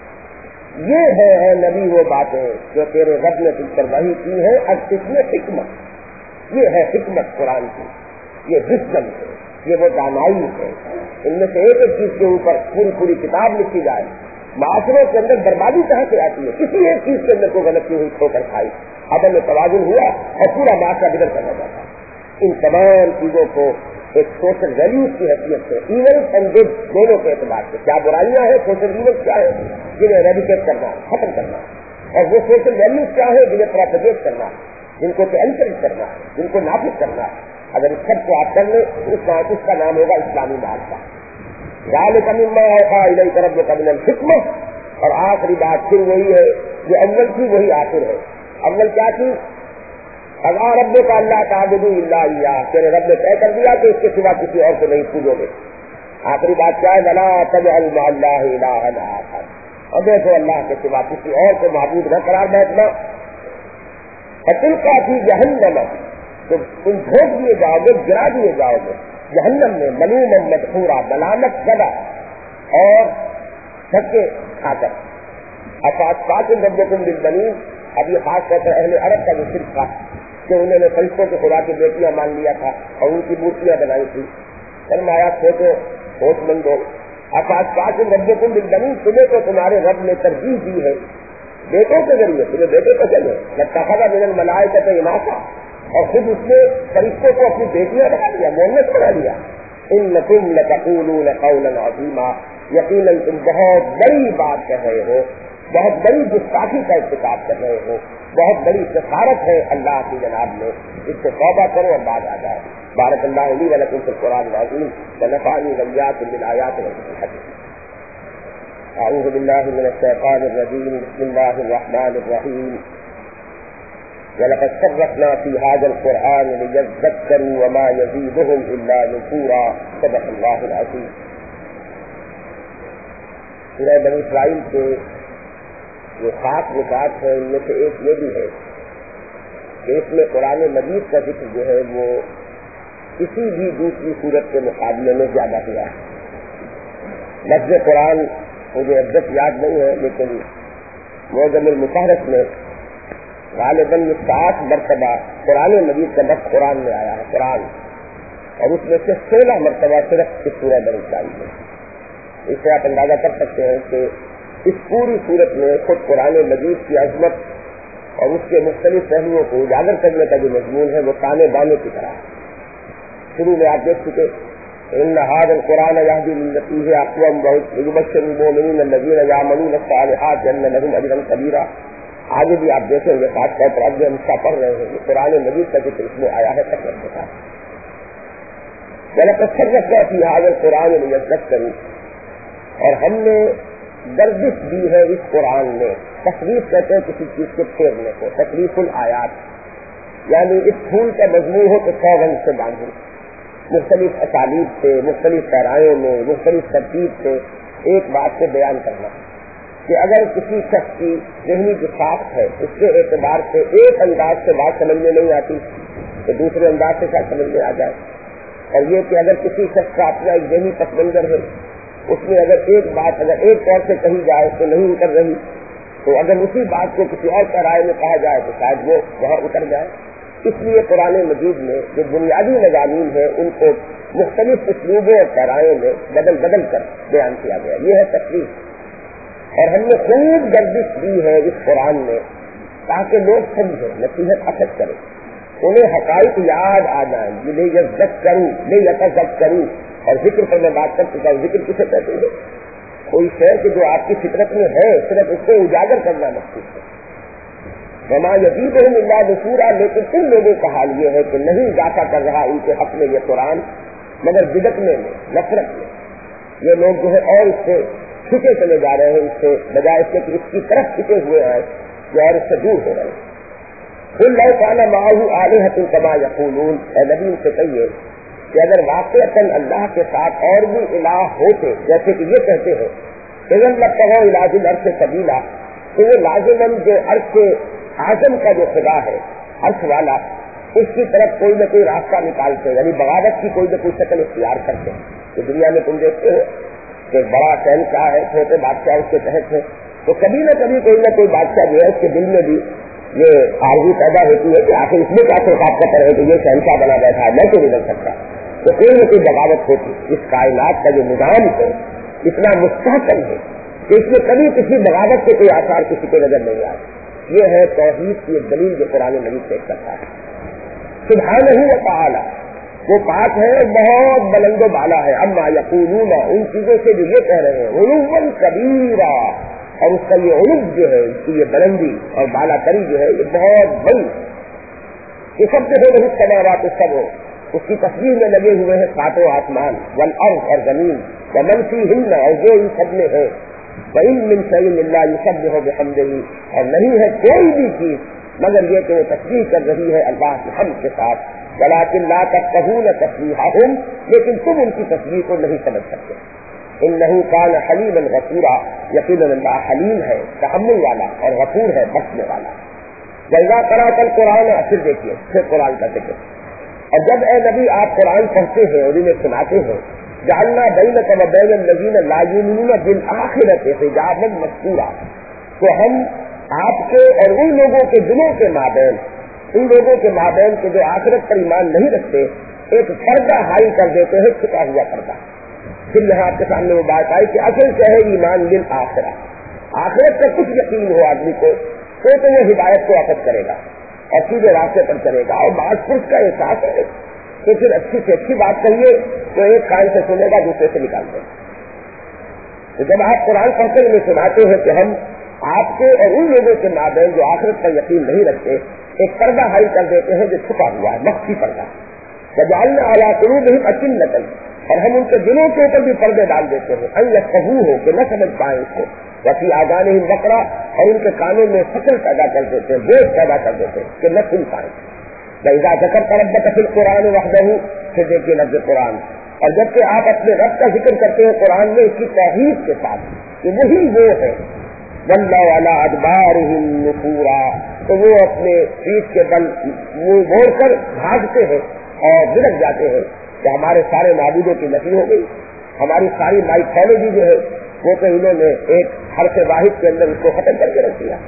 یہ ہے اے نبی وہ باتیں جو تیرے رب نے تم پر وحی کی ہے، اب اس میں حکمت، یہ ہے حکمت قرآن کی، یہ وزڈم ہے، یہ وہ دانائی ہے۔ ان میں سے ایک ایک چیز کے اوپر پوری پوری کتاب لکھی جائے، معاشروں کے اندر بربادی کہاں سے آتی ہے، کسی ایک چیز کے اندر کوئی غلطی ہوئی کھو کر کھائی، عدم میں توازن ہوا اور پورا معاشرہ بگڑ کرنا جاتا ہے۔ ان تمام چیزوں کو ایک سوشل ویلیوز کی حیثیت سے، ایون اینڈ گڈ دونوں کے اعتبار سے، کیا برائیاں ہیں، سوشل ایونٹ کیا ہے جنہیں ریڈیکیٹ کرنا، ختم کرنا، اور وہ سوشل ویلیوز کیا ہے جنہیں پروپیگیٹ کرنا، جن کو انکریج کرنا، جن کو نافذ کرنا۔ اگر اس سب کو آپ کر لیں اس اس کا نام ہوگا اسلامی معاشرہ۔ ذالک مما اوحی الیک ربک من الحکمہ، اور آخری بات پھر وہی ہے جو اول تھی وہی آخر ہے۔ اول کیا تھی؟ اذا ربک اللہ تعبدوا الا ایاہ، تیرے رب نے طے کر دیا کہ اس کے سوا کسی اور کو نہیں پوجو گے۔ آخری بات کیا ہے؟ ولا تجعل مع اللہ الہا آخر، اور دیکھو اللہ کے سوا کسی اور کو معبود نہ قرار بیٹھنا۔ فتلقی فی جہنم، تو تم جھونک دیے جاؤ گے، گرا دیے جاؤ گے جہنم میں، ملوما مدحورا، ملامت زدہ اور دھکے کھا کر۔ افاسفاکم ربکم بالبنین، اب یہ خاص طور پر اہل عرب کا جو فرقہ کہ انہوں نے فرشتوں کے خدا کی بیٹیاں مان لیا تھا اور ان کی مورتیاں بنائی تھی. فرمایا سوچو ہوش مند ہو. آکاش پاس رب کو مل بنی تمہیں تو تمہارے رب نے ترجیح دی ہے بیٹوں کے ذریعے, تمہیں بیٹے پسند ہے. لتخذ من الملائکۃ اناثا, اور خود اس نے فرشتوں کو اپنی بیٹیاں بنا لیا, مؤنث بنا لیا. انکم لتقولون قولا عظیما, یقیناً تم بہت بڑی بات کہہ رہے ہو, بہت بڑی گستاخی کا ارتکاب کر رہے ہو, بہت بڑی جسارت ہے اللہ کی جناب میں. اس سے توبہ کرو اور بعد آ جائے. بارک اللہ لی و لکم فی القرآن العظیم ونفعنی وإیاکم بالآیات والذکر الحکیم. اعوذ باللہ من الشیطان الرجیم. بسم اللہ الرحمن الرحیم. وَلَقَدْ صَرَّفْنَا فِي هَذَا الْقُرْآنِ لِيَذَّكَّرُوا وَمَا يَزِيدُهُمْ إِلَّا نُفُورًا. صدق اللہ العظیم. سورہ بنی اسرائیل کے جو خاص نکات ہیں ان میں سے ایک یہ بھی ہے کہ اس میں قرآن مجید کا ذکر جو ہے وہ کسی بھی دوسری صورت کے مقابلے میں زیادہ ہوا ہے. لفظ قرآن مجھے ایگزیکٹ یاد نہیں ہے, لیکن معجم المطہرس میں غالباً سات مرتبہ قرآن مجید کا لفظ قرآن میں آیا ہے, قرآن, اور اس میں سے سولہ مرتبہ صرف اس سورہ بنی اسرائیل میں. اس سے آپ اندازہ کر سکتے ہیں کہ اس پوری صورت میں خود قرآن مجید کی عظمت اور اس کے مختلف پہلوؤں کو اجاگر کرنے کا جو مضمون ہے وہ تانے بانے کی طرح ہے. شروع میں آپ دیکھ چکے ان هذا القرآن يهدي للتي هي اقوم ويبشر المؤمنين الذين يعملون الصالحات ان لهم اجرا كبيرا. آگے بھی آپ دیکھیں گے خاص طور پر اب جو ہم اس کا پڑھ رہے ہیں قرآن مجید کا ذکر اس میں آیا ہے تکرار کے ساتھ. وَلَقَدْ صَرَّفْنَا فِي هَذَا الْقُرْآنِ لِيَذَّكَّرُوا, اور ہم نے گردش دی ہے اس قرآن میں. تصریف کہتے ہیں کسی چیز کے پھیرنے کو, تصریف الآیات, یعنی اس پھول کا مضمون ہو تو سو رنگ سے باندھو, مختلف اسالیب سے, مختلف پیرایوں میں, مختلف ترتیب سے ایک بات کو بیان کرنا کہ اگر کسی شخص کی ذہنی جو ساخت ہے اس کے اعتبار سے ایک انداز سے بات سمجھ میں نہیں آتی تو دوسرے انداز سے شاید سمجھ میں آ جائے. اور یہ کہ اگر کسی شخص کا اپنا ایک ذہنی پس منظر ہے, اس میں اگر ایک بات اگر ایک طور سے کہی جائے تو نہیں اتر رہی, تو اگر اسی بات کو کسی اور رائے میں کہا جائے تو شاید وہ وہاں اتر جائے. اس لیے قرآن مجید میں جو بنیادی مضامین ہیں ان کو مختلف اسلوبوں اور پیرایوں میں بدل بدل کر بیان کیا گیا. یہ ہے تفریح, اور ہم نے خوب گردش دی ہے اس قرآن میں تاکہ لوگ سمجھیں, نصیحت اثر کریں, انہیں حقائق یاد آ جائیں. لے یذک کروں لے یتذک کروں, اور ذکر پر میں بات کر چکا ہوں. ذکر کسے کہتے ہیں؟ کوئی شے کہ جو آپ کی فطرت میں ہے صرف اس کو اجاگر کرنا مقصود ہے. وما یزیدہم الا نفورا, لیکن ان لوگوں کا حال یہ ہے کہ نہیں اضافہ کر رہا ان کے حق میں یہ قرآن مگر بدعتنے میں, نفرت میں. یہ لوگ جو ہے اور اس سے چھٹے چلے جا رہے ہیں, اس سے بجائے اس کے کہ اس کی طرف چھٹے ہوئے ہیں جو اور اس سے دور ہو رہے ہیں. قل لو کان معہ آلہۃ کما یقولون, اے نبی ان سے کہیے کہ اگر واقعتاً اللہ کے ساتھ اور بھی الہ ہوتے جیسے کہ یہ کہتے ہیں اذن لابتغوا الی ذی العرش سبیلا, تو وہ لازماً جو عرش اعظم کا جو خدا ہے عرش والا اس کی طرف کوئی نہ کوئی راستہ نکالتے, یعنی بغاوت کی کوئی نہ کوئی شکل اختیار کرتے. تو دنیا میں تم دیکھتے ہو کہ بڑا شہنشاہ ہے, چھوٹے بادشاہ اس کے تحت ہے, تو کبھی نہ کبھی کوئی نہ کوئی بادشاہ جو ہے اس کے دل میں بھی یہ آرزو پیدا ہوتی ہے کہ آخر اس میں کیا فرقات کا ہے کہ یہ شہنشاہ بنا بیٹھا ہے, میں کیوں نہیں بن سکتا. تو کوئی نہ کوئی بغاوت ہوتی. اس کائنات کا جو نظام ہے اتنا مستحکم ہے کہ اس میں کبھی کسی بغاوت کے کوئی آثار کسی کو نظر نہیں آئے. یہ ہے توحید کی ایک دلیل جو قرآن مجید پیش کرتا ہے. سبحانہ و تعالی, وہ پاک ہے, بہت بلند و بالا ہے. اما یقولون, ان چیزوں سے جو یہ کہہ رہے ہیں, علوا کبیرا, اور اس کا یہ علو جو ہے, اس کی یہ بلندی اور بالا تری جو ہے یہ بہت بڑی. یہ سب سے بڑے سماوات سب ہو, اس کی تصویر میں لگے ہوئے ہیں ساتوں آسمان, والارض اور زمین, ومن فیہن, اور جو ان سب میں ہے, وَإِن مِّن شَيْءٍ إِلَّا يُسَبِّحُ بِحَمْدِهِ, اور نہیں ہے کوئی بھی چیز مگر یہ کہ وہ تسبیح کر رہی ہے اللہ کی حمد کے ساتھ. وَلَٰكِن لَّا تَفْقَهُونَ تَسْبِيحَهُمْ, لیکن تم ان کی تسبیح کو نہیں سمجھ سکتے. إِنَّهُ كَانَ حَلِيمًا غَفُورًا, یقیناً اللہ حلیم ہے, تحمل والا, اور غفور ہے, بخشنے والا. وَإِذَا قَرَأْتَ الْقُرْآنَ, پھر دیکھیے پھر قرآن کا ذکر. اور جب اے نبی آپ قرآن پڑھتے ہیں اور انہیں سناتے ہیں, جعلنا بینک و بین الذین لا یؤمنون بالآخرۃ حجابا مستورا, تو ہم آپ کے اور ان لوگوں کے دلوں کے مابین ان لوگوں کے مابین کے جو آخرت پر ایمان نہیں رکھتے ایک پردہ حائل کر دیتے ہیں، چھپا ہوا پردہ. پھر یہاں آپ کے سامنے وہ بات آئی کہ اصل سے ہے ایمان بالآخرہ. آخرت کا کچھ یقین ہو آدمی کو تو تو وہ ہدایت کو واپس کرے گا اور سیدھے راستے پر چلے گا. اور بعض پرس کا احساس ہے تو پھر اچھی سے اچھی بات کہیے تو ایک کان سے سنے گا دوسرے سے نکال دیں. تو جب آپ قرآن پڑھتے ہوئے سناتے ہیں کہ ہم آپ کے اور ان لوگوں کے مابین جو آخرت پر یقین نہیں رکھتے ایک پردہ حائل کر دیتے ہیں جو چھپا ہوا ہے، مخفی پردہ. جعلنا علی قلوبہم اکنۃ، اور ہم ان کے دلوں کے اوپر بھی پردے ڈال دیتے ہیں، ان یفقہوہ ہو کہ نہ سمجھ پائیں اس کو، وفی آذانہم وقرا، اور ان کے کانوں میں فقر پیدا کر دیتے ہیں، بوجھ پیدا کر دیتے ہیں کہ نہ سن پائیں. فإذا ذکرت ربک فی القرآن وحدہ، پھر دیکھیے لفظ قرآن، اور جبکہ آپ اپنے رب کا ذکر کرتے ہیں قرآن میں اس کی توحید کے ساتھ کہ وہی وہ ہے، ولوا علی ادبارہم نفورا، تو وہ اپنے پیٹھ کے بل منہ موڑ کر بھاگتے ہیں اور بھڑک جاتے ہیں کہ ہمارے سارے معبودوں کی نفی ہو گئی، ہماری ساری مائتھولوجی جو ہے وہ تو انہوں نے ایک حرف واحد کے اندر اس کو ختم کر کے رکھ دیا.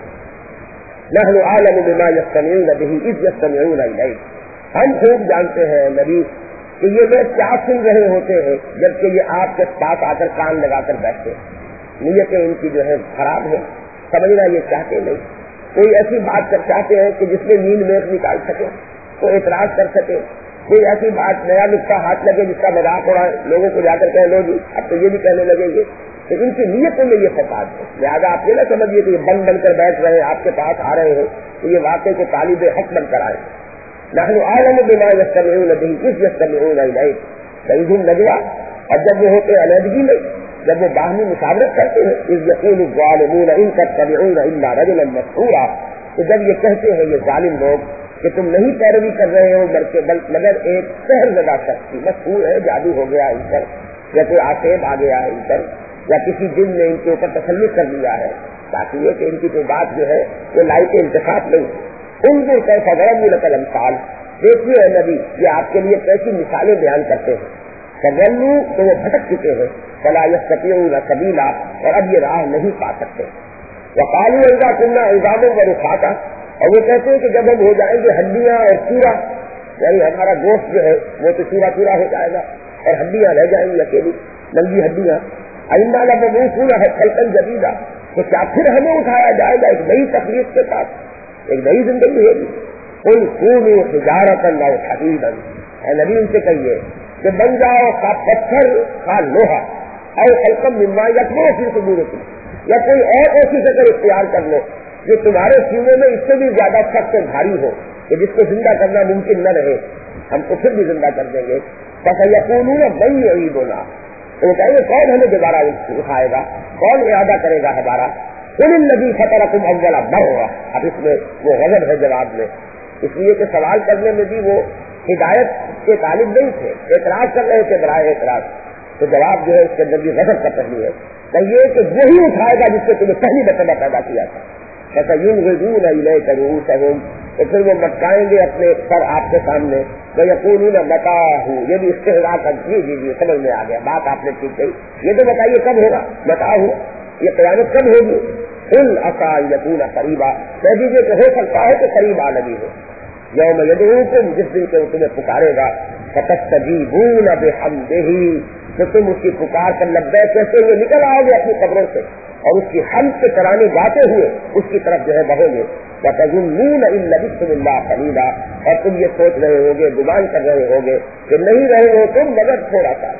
نحن اعلم بما يستمعون به اذ يستمعون الیک، ہم خوب جانتے ہیں نبی کہ یہ لوگ کیا سن رہے ہوتے ہیں جبکہ یہ آپ کے پاس آ کر کان لگا کر بیٹھتے ہیں. نیتیں ان کی جو ہے خراب ہے، سمجھنا یہ چاہتے نہیں. کوئی ایسی بات کر چاہتے ہیں کہ جس میں نیل میخ نکال سکے، تو اعتراض کر سکے. کوئی ایسی بات نیا نسخہ ہاتھ لگے جس کا مذاق اڑائے، لوگوں کو جا کر کہہ لو جی اب تو یہ بھی کہنے لگیں گے. تو ان کی نیتوں میں یہ فساد ہے. لہٰذا آپ یہ نہ سمجھیے کہ یہ بن بن کر بیٹھ رہے ہیں، آپ کے پاس آ رہے ہیں تو یہ واقعے کے طالب حق بن کر آئے. نحن اعلم بما يستمعون به اذ يستمعون الیک، فإذ هم نجوا، اور جب وہ ہوتے علیحدگی میں، جب وہ باہمی مشاورت کرتے ہیں، اذ یقول الظالمون ان تتبعون الا رجلا مسحورا، تو جب یہ کہتے ہیں یہ ظالم لوگ کہ تم نہیں پیروی کر رہے ہو بلکہ مگر ایک سحر زدہ شخص کی، مسحور ہے، جادو ہو گیا ان پر، یا کوئی آسیب آ گیا ہے ان پر، یا کسی دن نے ان کے اوپر تسلط کر لیا ہے، تاکہ یہ کہ ان کی کوئی بات جو ہے وہ لائق انتخاب نہیں. ان کو کیسا غرم لکل امثال، دیکھیے اے نبی یہ آپ کے لیے کیسی مثالیں بیان کرتے ہیں. فضلوا، تو وہ بھٹک چکے ہیں، فلا یستطیعون سبیلا، اور اب یہ راہ نہیں پا سکتے. وقالوا اذا كنا عظاما ورفاتا، اور وہ کہتے ہیں کہ جب ہم ہو جائیں گے ہڈیاں اور چورا، یعنی ہمارا گوشت جو ہے وہ تو چورا چورا ہو جائے گا اور ہڈیاں رہ جائیں گی اکیلی ننگی ہڈیاں. آئندہ لمبعوثون خلقا جدیدا، تو کیا پھر ہمیں اٹھایا جائے گا ایک نئی تخلیق کے ساتھ، ایک نئی زندگی ہوگی. قل كونوا حجارة او حديدا، اے نبی ان سے کہیے کہ بن جاؤ کا پتھر کا لوہا، او خلقا مما يكبر في صدوركم، یا کوئی اور ایسی شکل اختیار کر لو جو تمہارے سینے میں اس سے بھی زیادہ سخت اور بھاری ہو کہ جس کو زندہ کرنا ممکن نہ رہے، ہم کو پھر بھی زندہ کر دیں گے. فسيقولون من يعيدنا، تو وہ کہیں گے کون ہمیں دوبارہ اٹھائے گا، کون اعادہ کرے گا ہمارا. قل الذي فطركم اول مرة، اب اس میں وہ غضب ہے جواب میں، اس لیے کہ سوال کرنے میں بھی وہ ہدایت کے طالب نہیں تھے، اعتراض کر رہے تھے برائے اعتراض. تو جواب جو ہے اس کے اندر بھی غضب کا پہلو ہے، کہیے کہ وہی اٹھائے گا جس سے تمہیں پہلی مرتبہ پیدا کیا تھا. فَسَيُنْغِضُونَ إِلَيْكَ رُءُوسَهُمْ، تو پھر وہ مٹکائیں گے اپنے سر آپ کے سامنے. وَيَقُولُونَ مَتَىٰ، یہ بھی استہزاء کر جی جی جی سمجھ میں آ گیا بات آپ نے ٹھیک کہی، یہ تو بتائیے کب ہوگا، متاع، یہ قیامت کب ہوگی. قُلْ عَسَىٰ أَن يَكُونَ قَرِيبًا، کہہ دیجیے کہ ہو سکتا ہے کہ قریب آ لگی ہو. یوم یدعوکم، جس دن سے تمہیں پکارے گا، فَتَسْتَجِیبُونَ بِحَمْدِهِ، تو تم اس کی پکار پر لبیک کہتے ہوئے نکل آؤ گے اپنی قبروں سے اور اس کی حمد سے ترانے گاتے ہوئے اس کی طرف جو ہے بہو گے. وَتَظُنُّونَ إِن لَبِثْتُمْ إِلَّا قَلِيلًا، اور تم یہ سوچ رہے ہوگے، گمان کر رہے ہوگے کہ نہیں رہے ہو تم مگر تھوڑا سا.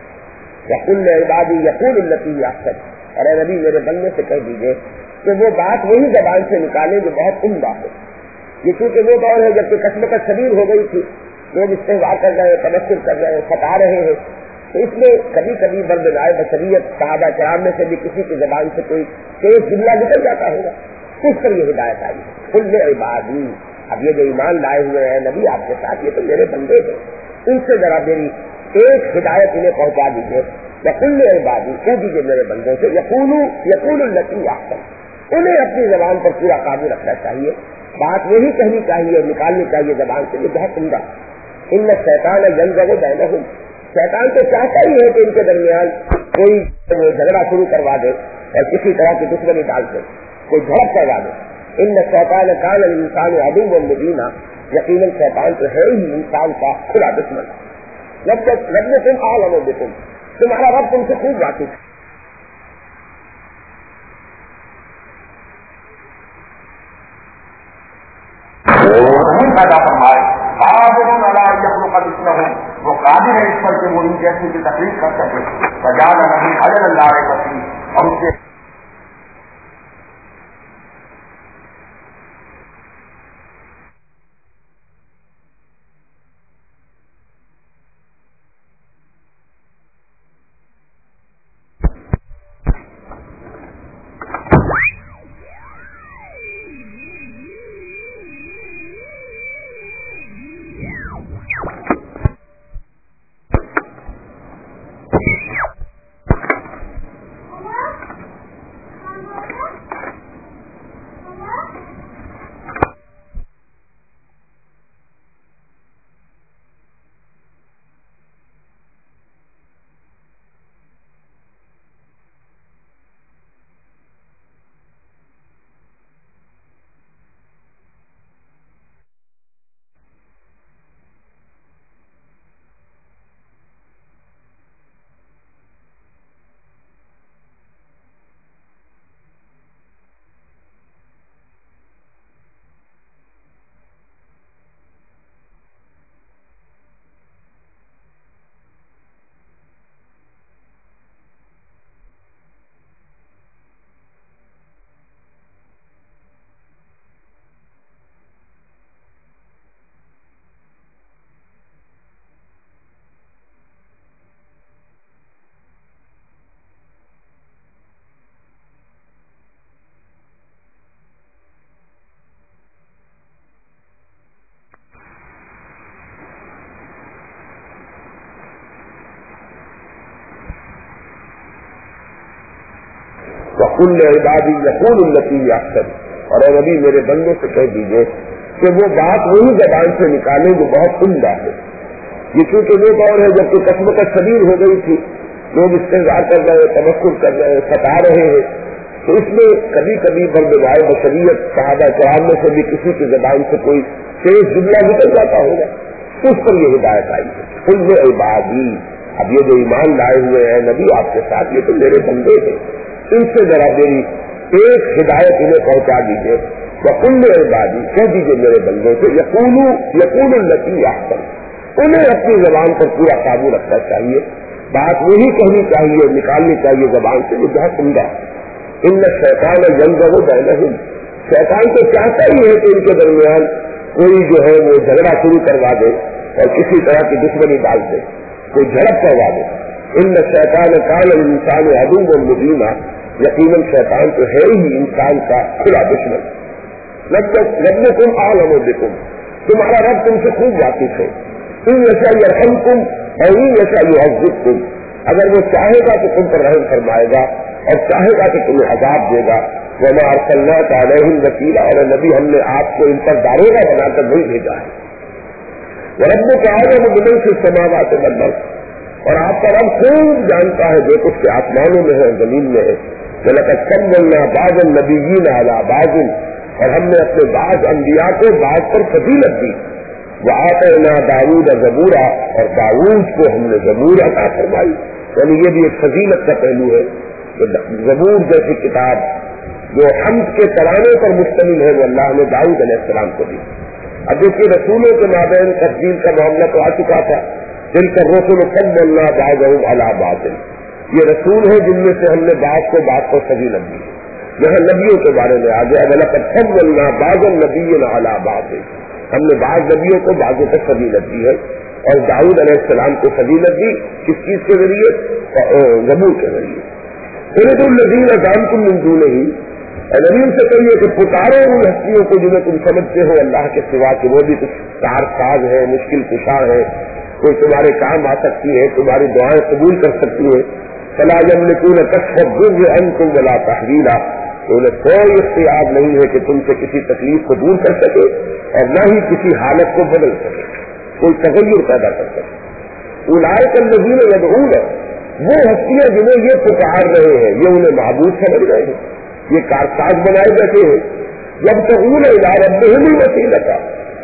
وَقُلْ لِعِبَادِي يَقُولُوا الَّتِي هِيَ أَحْسَنُ، اور اے نبی میرے بندے سے کہہ دیجیے کہ وہ بات وہی زبان سے نکالے جو بہت عمدہ ہو. یہ چونکہ وہ دور ہے جب کہ کسمت شدید ہو گئی تھی، لوگ استہزاء کر رہے ہیں، تبصر کر رہے ہیں، ستا رہے ہیں، تو اس میں کبھی کبھی بردائے بشریت صحابہ کرام میں سے بھی کسی کی زبان سے کوئی تیز جملہ نکل جاتا ہوگا، اس پر یہ ہدایت آئی. کل عبادی، اب یہ جو ایمان لائے ہوئے ہیں نبی آپ کے ساتھ، یہ تو میرے بندے تھے، ان سے ذرا میری ایک ہدایت انہیں پہنچا دیجیے. یقول عبادی، کہہ دیجیے میرے بندوں سے، یقول یقول التی احسن، انہیں اپنی زبان پر پورا قابو رکھنا چاہیے، بات وہی کہنی چاہیے، نکالنی چاہیے زبان سے، یہ بہت عمدہ. ان الشیطان ینزغ بینہم، شیطان تو چاہتا ہی ہے کہ ان کے درمیان کوئی جھگڑا شروع کروا دے اور کسی طرح کی دشمنی ڈال دے، کوئی جھڑپ کروا دے. ان الشیطان کان للانسان عدوا مبینا، یقیناً شیطان تو ہے ہی انسان کا کھلا دشمن. جب تک رب نے تم عالم ہو بکم، تمہارا رب تم سے خوب واقف ہے. پیدا فرمائے قادر علی ان یخلق مثلهم، وہ قادر ہے اس پر کہ وہ ان جیسے کی تخلیق کر سکے. فجعل له اجلا لا ریب فیہ، اور اس کے وَقُلْ لِعِبَادِي يَقُولُوا الَّتِي هِيَ أَحْسَنُ، اور اے نبی میرے بندوں سے کہہ دیجیے کہ وہ بات وہی زبان سے نکالیں جو بہت عمدہ ہے. یہ چونکہ وہ دور ہے جب کہ کسمت شدید ہو گئی تھی، لوگ استحزاء کر رہے ہیں، تبصر کر رہے ہیں، ستا رہے ہیں، تو اس میں کبھی کبھی بردگائے بشریت صحابہ کرام میں سے بھی کسی کی زبان سے کوئی تیز جملہ نکل جاتا ہوگا، اس پر یہ ہدایت آئی ہے. قُلْ لِعِبَادِي، اب یہ جو ایمان لائے ہوئے ہیں نبی آپ کے ساتھ، یہ تو میرے بندے ہیں، ان سے ذرا میری ایک ہدایت انہیں پہنچا دیجیے. وَقُلْ عِبَادِي، کہہ دیجیے میرے بندوں سے یقولوا یقول التی احسن، انہیں اپنی زبان پر پورا قابو رکھنا چاہیے، بات وہی کہنی چاہیے، نکالنی چاہیے زبان سے جو بہت عمدہ. ان الشیطان ينزغ بینہم، شیطان تو چاہتا ہی ہے کہ ان کے درمیان کوئی جو ہے وہ جھگڑا شروع کروا دے اور کسی طرح کی دشمنی ڈال دے، کوئی جھڑپ کروا دے. ان الشیطان کان الانسان عدوا مبینا، یقیناً شیطان تو ہے ہی انسان کا کھلا دشمن. ربکم اعلم بکم، تمہارا رب تم سے خوب واقف ہے. ان یشاء یرحمکم اور ان یشاء یعذبکم، اگر وہ چاہے گا تو تم پر رحم فرمائے گا اور چاہے گا تو تمہیں عذاب دے گا. وما ارسلناک علیہم وکیلا، اور نبی ہم نے آپ کو ان پر داروغہ بنا کر نہیں بھیجا ہے. وربک اعلم بمن فی السماوات والارض، اور آپ کا رب خوب جانتا ہے جو کچھ کے آسمانوں میں ہے زمین میں ہے. وَلَقَدْ فَضَّلْنَا بَعْضَ النَّبِيِّينَ عَلَىٰ بَعْضٍ، اور ہم نے اپنے بعض انبیاء کو بعض پر فضیلت دی. وَآتَيْنَا دَاوُودَ زَبُورًا، اور داؤد کو ہم نے زبور عطا فرمائی. یعنی یہ بھی ایک فضیلت کا پہلو ہے کہ زبور جیسی کتاب جو حمد کے ترانے پر مشتمل ہے وہ اللہ نے داؤد علیہ السلام کو دی. اب دیکھیے رسولوں کے مابین تفضیل کا معاملہ تو آ چکا تھا. دل کر رسول فضلنا بعضهم على بعض، یہ رسول ہے جن میں سے ہم نے بعض کو بعض کو فضیلت دی. یہاں نبیوں کے بارے میں آ گیا وَلَقَدْ فَضَّلْنَا بَعْضَ النَّبِيِّينَ عَلَى بَعْضٍ، ہم نے بعض نبیوں کو بعضوں کو فضیلت دی ہے. اور داؤد علیہ السلام کو فضیلت دی کس چیز کے ذریعے؟ زبور کے ذریعے. قُلِ الَّذِينَ زَعَمْتُم مِّن دُونِهِ، اور نبی ان سے کہیے کہ پکارو ان ہستیوں کو جنہیں تم سمجھتے ہو اللہ کے سوا کہ وہ بھی کچھ کار ساز ہے، مشکل کشا ہے، کوئی تمہارے کام آ سکتی ہے، تمہاری دعائیں قبول کر سکتی ہے. فلا یملکون کشف الضر عنکم ولا تحویلا، انہیں کوئی اختیار نہیں ہے کہ تم سے کسی تکلیف کو دور کر سکے اور نہ ہی کسی حالت کو بدل سکے، کوئی تغیر پیدا کر سکے. اولئک الذین یدعون، وہ ہستیاں جنہیں یہ پکار رہے ہیں یہ انہیں معبود سمجھ رہے ہیں، یہ کارساز بنائے بیٹھے ہیں. یبتغون الی ربہم الوسیلۃ،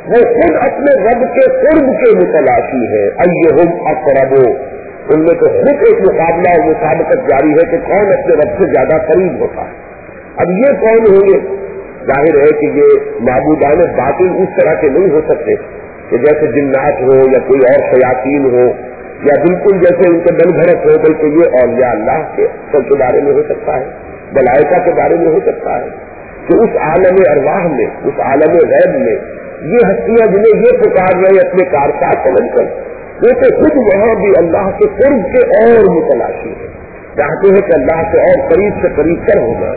وہ خود اپنے رب کے قرب کے متلاشی ہے. ایہم اقرب، ان میں تو خود ایک مقابلہ اور مسابقت جاری ہے کہ کون اپنے رب سے زیادہ قریب ہوتا ہے. اب یہ کون ہوں گے؟ ظاہر ہے کہ یہ معبودان باطل اس طرح کے نہیں ہو سکتے کہ جیسے جنات ہو یا کوئی اور شیاطین ہو یا بالکل جیسے ان کے دل بھڑک ہو، بلکہ یہ اولیاء اللہ کے سب کے بارے میں ہو سکتا ہے، ملائکہ کے بارے میں ہو سکتا ہے کہ اس عالم ارواح میں، اس عالم غیب میں یہ ہستیاں جنہیں یہ پکار رہے اپنے کارساز سمجھ کر، وہ تو خود وہاں بھی اللہ کے قرب کے اور متلاشی ہے، چاہتے ہیں کہ اللہ سے اور قریب سے قریب تر ہونا،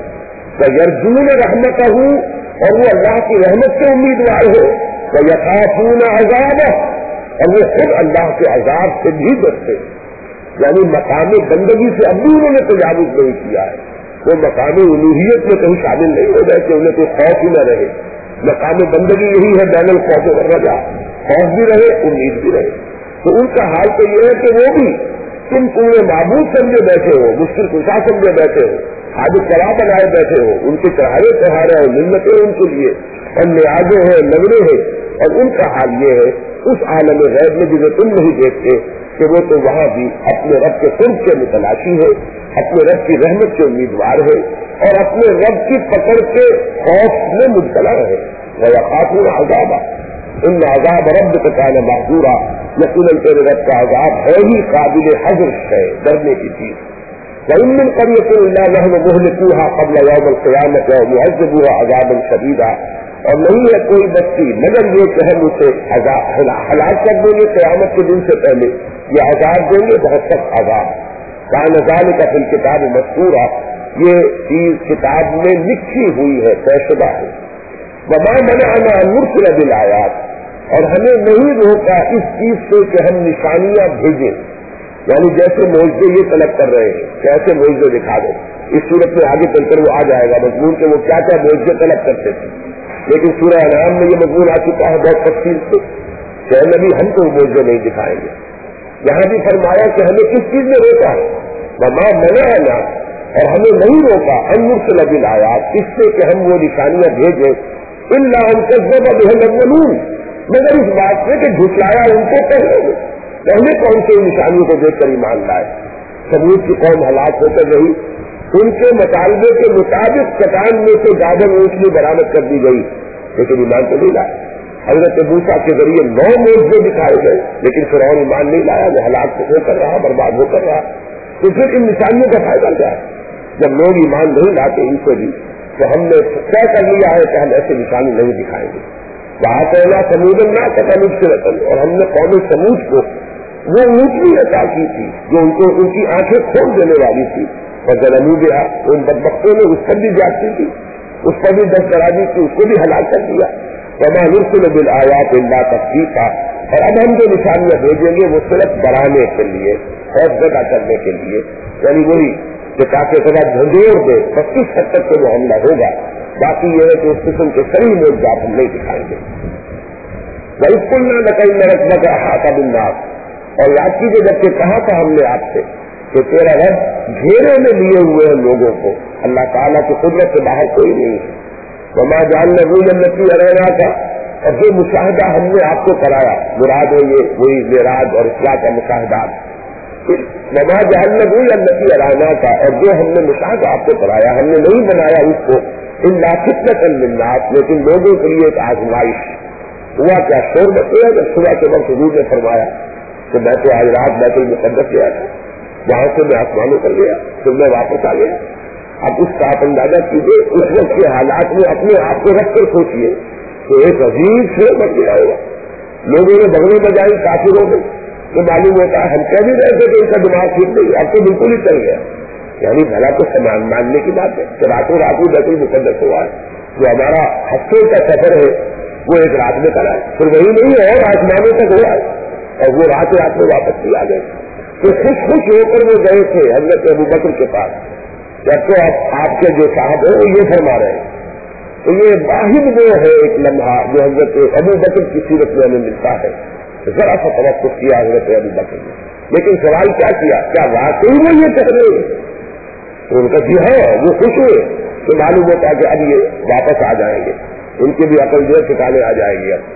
یرجون رحمت ہوں اور وہ اللہ کی رحمت سے امیدوار ہو، تو یخافون عذاب اور وہ خود اللہ کے عذاب سے بھی ڈرتے. یعنی مقام بندگی سے اب بھی انہوں نے تجاوز نہیں کیا ہے، وہ مقام الوہیت میں کہیں شامل نہیں ہو گئے کہ انہیں کوئی خوف ہی نہ رہے. مقام بندگی یہی ہے بین الخوف والرجا، خوف بھی رہے امید بھی رہے. تو ان کا حال تو یہ ہے کہ وہ بھی تم پورے معبود سمجھے بیٹھے ہو، مشکل کشا سمجھے بیٹھے ہو، حاجت کرا بنائے بیٹھے ہو، ان کے چڑھاوے چڑھارے اور منتیں ان کے لیے اور نیازیں ہیں نظریں ہیں، اور ان کا حال یہ ہے اس عالم غیب میں جنہیں تم نہیں دیکھتے کہ وہ تو وہاں بھی اپنے رب کے قرب کے متلاشی ہے، اپنے رب کی رحمت کے امیدوار ہے اور اپنے رب کی پکڑ کے خوف میں مبتلا ہے. وَيَخَافُونَ عَذَابَ ان عذاب رب کا کان محظورا، یقیناً تیرے رب کا عذاب ہے ہی قابل حذر ہے، ڈرنے کی چیز. وَإِن مِّن قَرْيَةٍ إِلَّا نَحْنُ مُهْلِكُوهَا قَبْلَ يَوْمِ الْقِيَامَةِ أَوْ مُعَذِّبُوهَا عَذَابًا شَدِيدًا، اور نہیں ہے کوئی بستی مگر یہ کہ ہم اسے ہلاک کر دیں گے قیامت کے دن سے پہلے، یہ عذاب دیں گے بہت سخت عذاب. کان ذَلِکَ فِی الْکِتَابِ مَسْطُورًا، یہ چیز کتاب میں لکھی ہوئی ہے، طے شدہ ہے. وَمَا مَنَعَنَا أَن نُرْسِلَ بِالْآيَاتِ، اور ہمیں نہیں روکا اس چیز سے کہ ہم نشانیاں بھیجیں، یعنی جیسے معجزے یہ طلب کر رہے ہیں کیسے معجزے دکھا دیں. اس صورت میں آگے چل کر وہ آ جائے گا مضمون کہ وہ کیا کیا معجزے طلب کرتے تھے، لیکن سورہ انعام میں یہ مضمون آ چکا ہے بہت تفصیل سے کہ نبی ہم کو معجزے نہیں دکھائیں گے. یہاں بھی فرمایا کہ ہمیں کس چیز میں روکا ہے، وما منعنا، اور ہمیں نہیں روکا ان نرسل بالآیات، اس سے کہ ہم وہ نشانیاں بھیجیں، الا ان کذب بها الاولون، مگر اس بات سے کہ جھٹلایا ان کو پہلے پہلے کون سے نشانیوں کو دیکھ کر ایمان لائے. سمود کی قوم ہلاک ہو کر رہی، ان کے مطالبے کے مطابق چٹان میں سے گاجر اونچلی برآمد کر دی گئی، لیکن ایمان تو نہیں لائے. حضرت موسیٰ کے ذریعے نو معجزے دکھائے گئے لیکن فرعون ایمان نہیں لایا، وہ ہلاک ہو کر رہا، برباد ہو کر رہا. تو پھر ان نشانیوں کا فائدہ کیا ہے جب لوگ ایمان نہیں لاتے ان سے بھی؟ تو ہم نے طے کر لیا ہے کہ ہم ایسے نشانی نہیں دکھائیں گے. وہاں پہلا سمودن نہ کتا مجھ سے رتن، اور ہم نے قوم سمود کو وہ اونچی عطا کی تھی جو ان کو ان کی آنکھیں کھول دینے والی تھی، اور ظلموا بہا، ان بدبختوں نے اس پر بھی جاتی تھی، اس پر بھی دست درازی کی، اس کو بھی ہلاک کر دیا. وما نرسل بالآیات الا تخویفا، اور اب ہم جو نشانیاں بھیجیں گے وہ صرف ڈرانے کے لیے اور زدہ کرنے کے لیے، یعنی وہی کہ تاکہ سدا جھنجھوڑ دے بس کس حد تک وہ حملہ ہوگا. باقی یہ ہے کہ اس قسم کے صحیح معجزات ہم نہیں دکھائیں گے. وَإِذْ قُلْنَا لَكَ إِنَّ رَبَّكَ أَحَاطَ بِالنَّاسِ، اور یاد کیجیے جب کہ کہا تھا ہم نے آپ سے کہ تیرا رب گھیرے میں لیے ہوئے ہیں لوگوں کو، اللہ تعالیٰ کی قدرت سے باہر کوئی نہیں ہے. وَمَا جَعَلْنَا الرُّؤْيَا الَّتِي أَرَيْنَاكَ، اور جو مشاہدہ ہم نے آپ کو کرایا، مراد ہے یہ وہی معراج اور اصلاح کا مشاہدات. وَمَا جَعَلْنَا الرُّؤْيَا الَّتِي أَرَيْنَاكَ، اور جو ہم نے مشاہدہ آپ کو کرایا ہم نے نہیں بنایا اس کو إِلَّا فِتْنَةً لِلنَّاسِ، لیکن لوگوں کے لیے ایک آزمائش. ہوا کیا؟ شور بچے جب صبح کے وقت حضور نے فرمایا کہ میں تو آج رات بیت المقدس گیا تھا، وہاں سے میں آسمانوں پر گیا، پھر میں واپس آ گیا. اب اس کا آپ اندازہ کیجیے اس وقت کے حالات میں اپنے آپ کو رکھ کر سوچیے تو ایک عظیم شور بچ گیا ہوگا. لوگوں نے بغلیں بجائی کافروں میں، تو معلوم ہوتا ہے ہم کہہ بھی رہے تھے کہ ان کا دماغ ٹھیک نہیں، اب تو بالکل ہی چل گیا. یعنی بھلا تو سامان ماننے کی بات ہے کہ راتوں رات میں بیت المقدس ہوا ہے. جو ہمارا ہفتے کا سفر ہے وہ ایک رات میں کرا ہے، پھر وہی نہیں ہے اور آسمانوں تک ہوا ہے، اور وہ رات رات میں واپس بھی آ گئے. تو خوش خوش ہو کر وہ گئے تھے حضرت ابوبکر کے پاس. جب تو آپ کے جو صاحب ہیں وہ یہ فرما رہے ہیں. تو یہ واحد وہ ہے ایک لمحہ جو حضرت ابوبکر کی سیرت میں ہمیں ملتا ہے. ذرا سا توقف کیا حضرت ابوبکر نے، لیکن سوال کیا کیا، کیا واقعی وہ یہ کہہ رہے ہیں؟ تو ان کا جی ہاں، وہ خوش ہوئے تو معلوم ہوتا کہ اب یہ واپس آ جائیں گے، ان کی بھی عقل جو ٹھکانے آ جائے گی. اب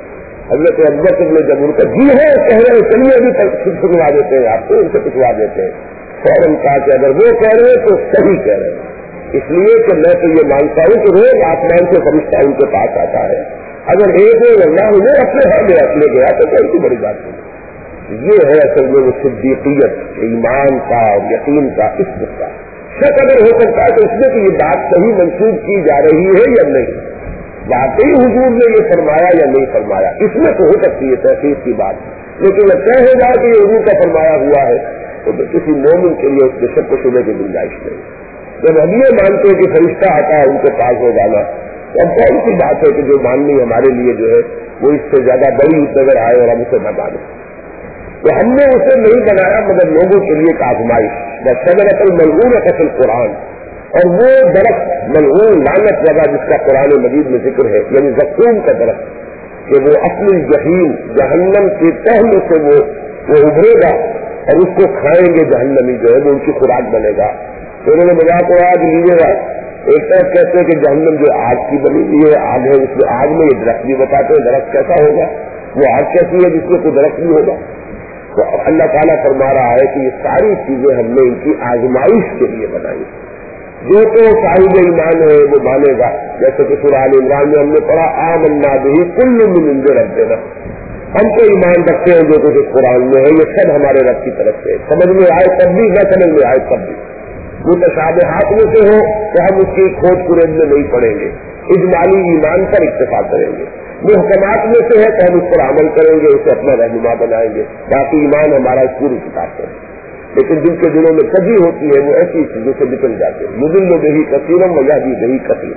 حضرت ابوبکر نے جب ان کا جی ہے کہہ رہے ہیں چلیے ابھی تک سنوا دیتے ہیں آپ کو ان سے پچھوا دیتے ہیں، فوراً کہا کہ اگر وہ کہہ رہے ہیں تو صحیح کہہ رہے ہیں، اس لیے کہ میں تو یہ مانتا ہوں کہ روز آسمان سے فرشتہ ان کے پاس آتا ہے، اگر ایک اللہ نے اپنے گھر میں رکھ لے گیا تو کوئی سی بڑی بات نہیں۔ یہ ہے اصل میں وہ صدیقیت، ایمان کا اور یقین کا اس کا شک اگر ہو سکتا ہے تو اس میں کہ یہ بات صحیح منسوخ کی جا رہی ہے یا نہیں، واقعی حضور نے یہ فرمایا یا نہیں فرمایا، اس میں تو ہو سکتی ہے تحقیق کی بات، لیکن یہ طے ہو جائے کہ یہ حضور کا فرمایا ہوا ہے تو کسی مومن کے لیے اس کے شک و شبے کی گنجائش نہیں۔ جب ہم یہ مانتے ہیں کہ فرشتہ آتا ہے ان کے پاس ہو جانا، تو اب کون سی بات ہے کہ جو ماننی ہمارے لیے جو ہے وہ اس سے زیادہ بڑی نظر آئے اور ہم اسے نہ مانیں۔ تو ہم نے اسے نہیں بنایا مگر لوگوں کے لیے ایک آزمائش، بس صدرت الملعون فصل قرآن، اور وہ درخت ملعون لعنت لگا جس کا قرآن مجید میں ذکر ہے، یعنی زقوم کا درخت، کہ وہ اصل جہنم جہنم کے تہ میں سے وہ وہ ابھرے گا اور اس کو کھائیں گے جہنمی جو ہے وہ ان کی خوراک بنے گا۔ تو انہوں نے مذاق کو آگ لیجیے گا، ایک طرف کہتے ہیں کہ جہنم جو آگ کی بنی ہوئی ہے، آگ ہے، اس میں آگ میں یہ درخت بھی بتاتے ہیں درخت کیسا ہوگا، وہ آگ کیسی ہے جس میں کوئی درخت نہیں ہوگا۔ تو اللہ تعالیٰ فرما رہا ہے کہ یہ ساری چیزیں ہم نے ان کی آزمائش کے لیے بنائی، جو تو صاحب ایمان ہے وہ مانے گا، جیسے کہ سورہ آل عمران میں ہم نے پڑھا آمنا بہ کل من عند ربنا، ہم تو ایمان رکھتے ہیں جو کچھ اس قرآن میں ہے یہ سب ہمارے رب کی طرف سے، سمجھ میں آئے تب بھی نہ سمجھ میں آئے تب بھی، متشابہات میں سے ہو تو ہم اس کی کھوج کریز میں نہیں پڑیں گے، اجمالی ایمان پر اکتفا کریں گے، محکمات میں سے ہے تو ہم اس پر عمل کریں گے، اسے اپنا رہنما بنائیں گے، باقی ایمان ہمارا اس پوری کتاب پر ہے۔ لیکن جن کے دلوں میں کجی ہوتی ہے وہ ایسی چیزوں سے نکل جاتے ہیں، مدل و بہی کثیرم و یہدی بہی کثیر،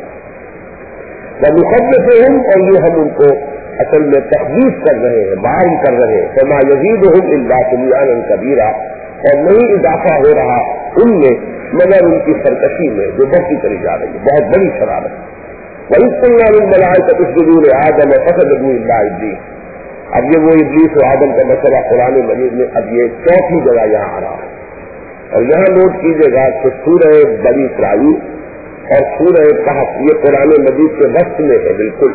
وہ مخبت ہوں، اور یہ ہم ان کو اصل میں تخویف کر رہے ہیں، بار کر رہے ہیں، فما یزیدہم الا طغیانا کبیرا، اور نہیں اضافہ ہو رہا ان میں مگر ان کی سرکشی میں جو بڑھتی چلی جا رہی ہے، بہت بڑی شرارت۔ وَإِذْ قُلْنَا لِلْمَلَائِكَةِ اسْجُدُوا لِآدَمَ فَسَجَدُوا إِلَّا إِبْلِيسَ، اب یہ وہ ابلیس و آدم کا مسئلہ قرآن مجید میں اب یہ چوتھی جگہ یہاں آ رہا ہے، اور یہاں نوٹ کیجیے گا کہ سورہ بنی اسرائیل اور سورہ کہف یہ قرآن مجید کے وسط میں ہے، بالکل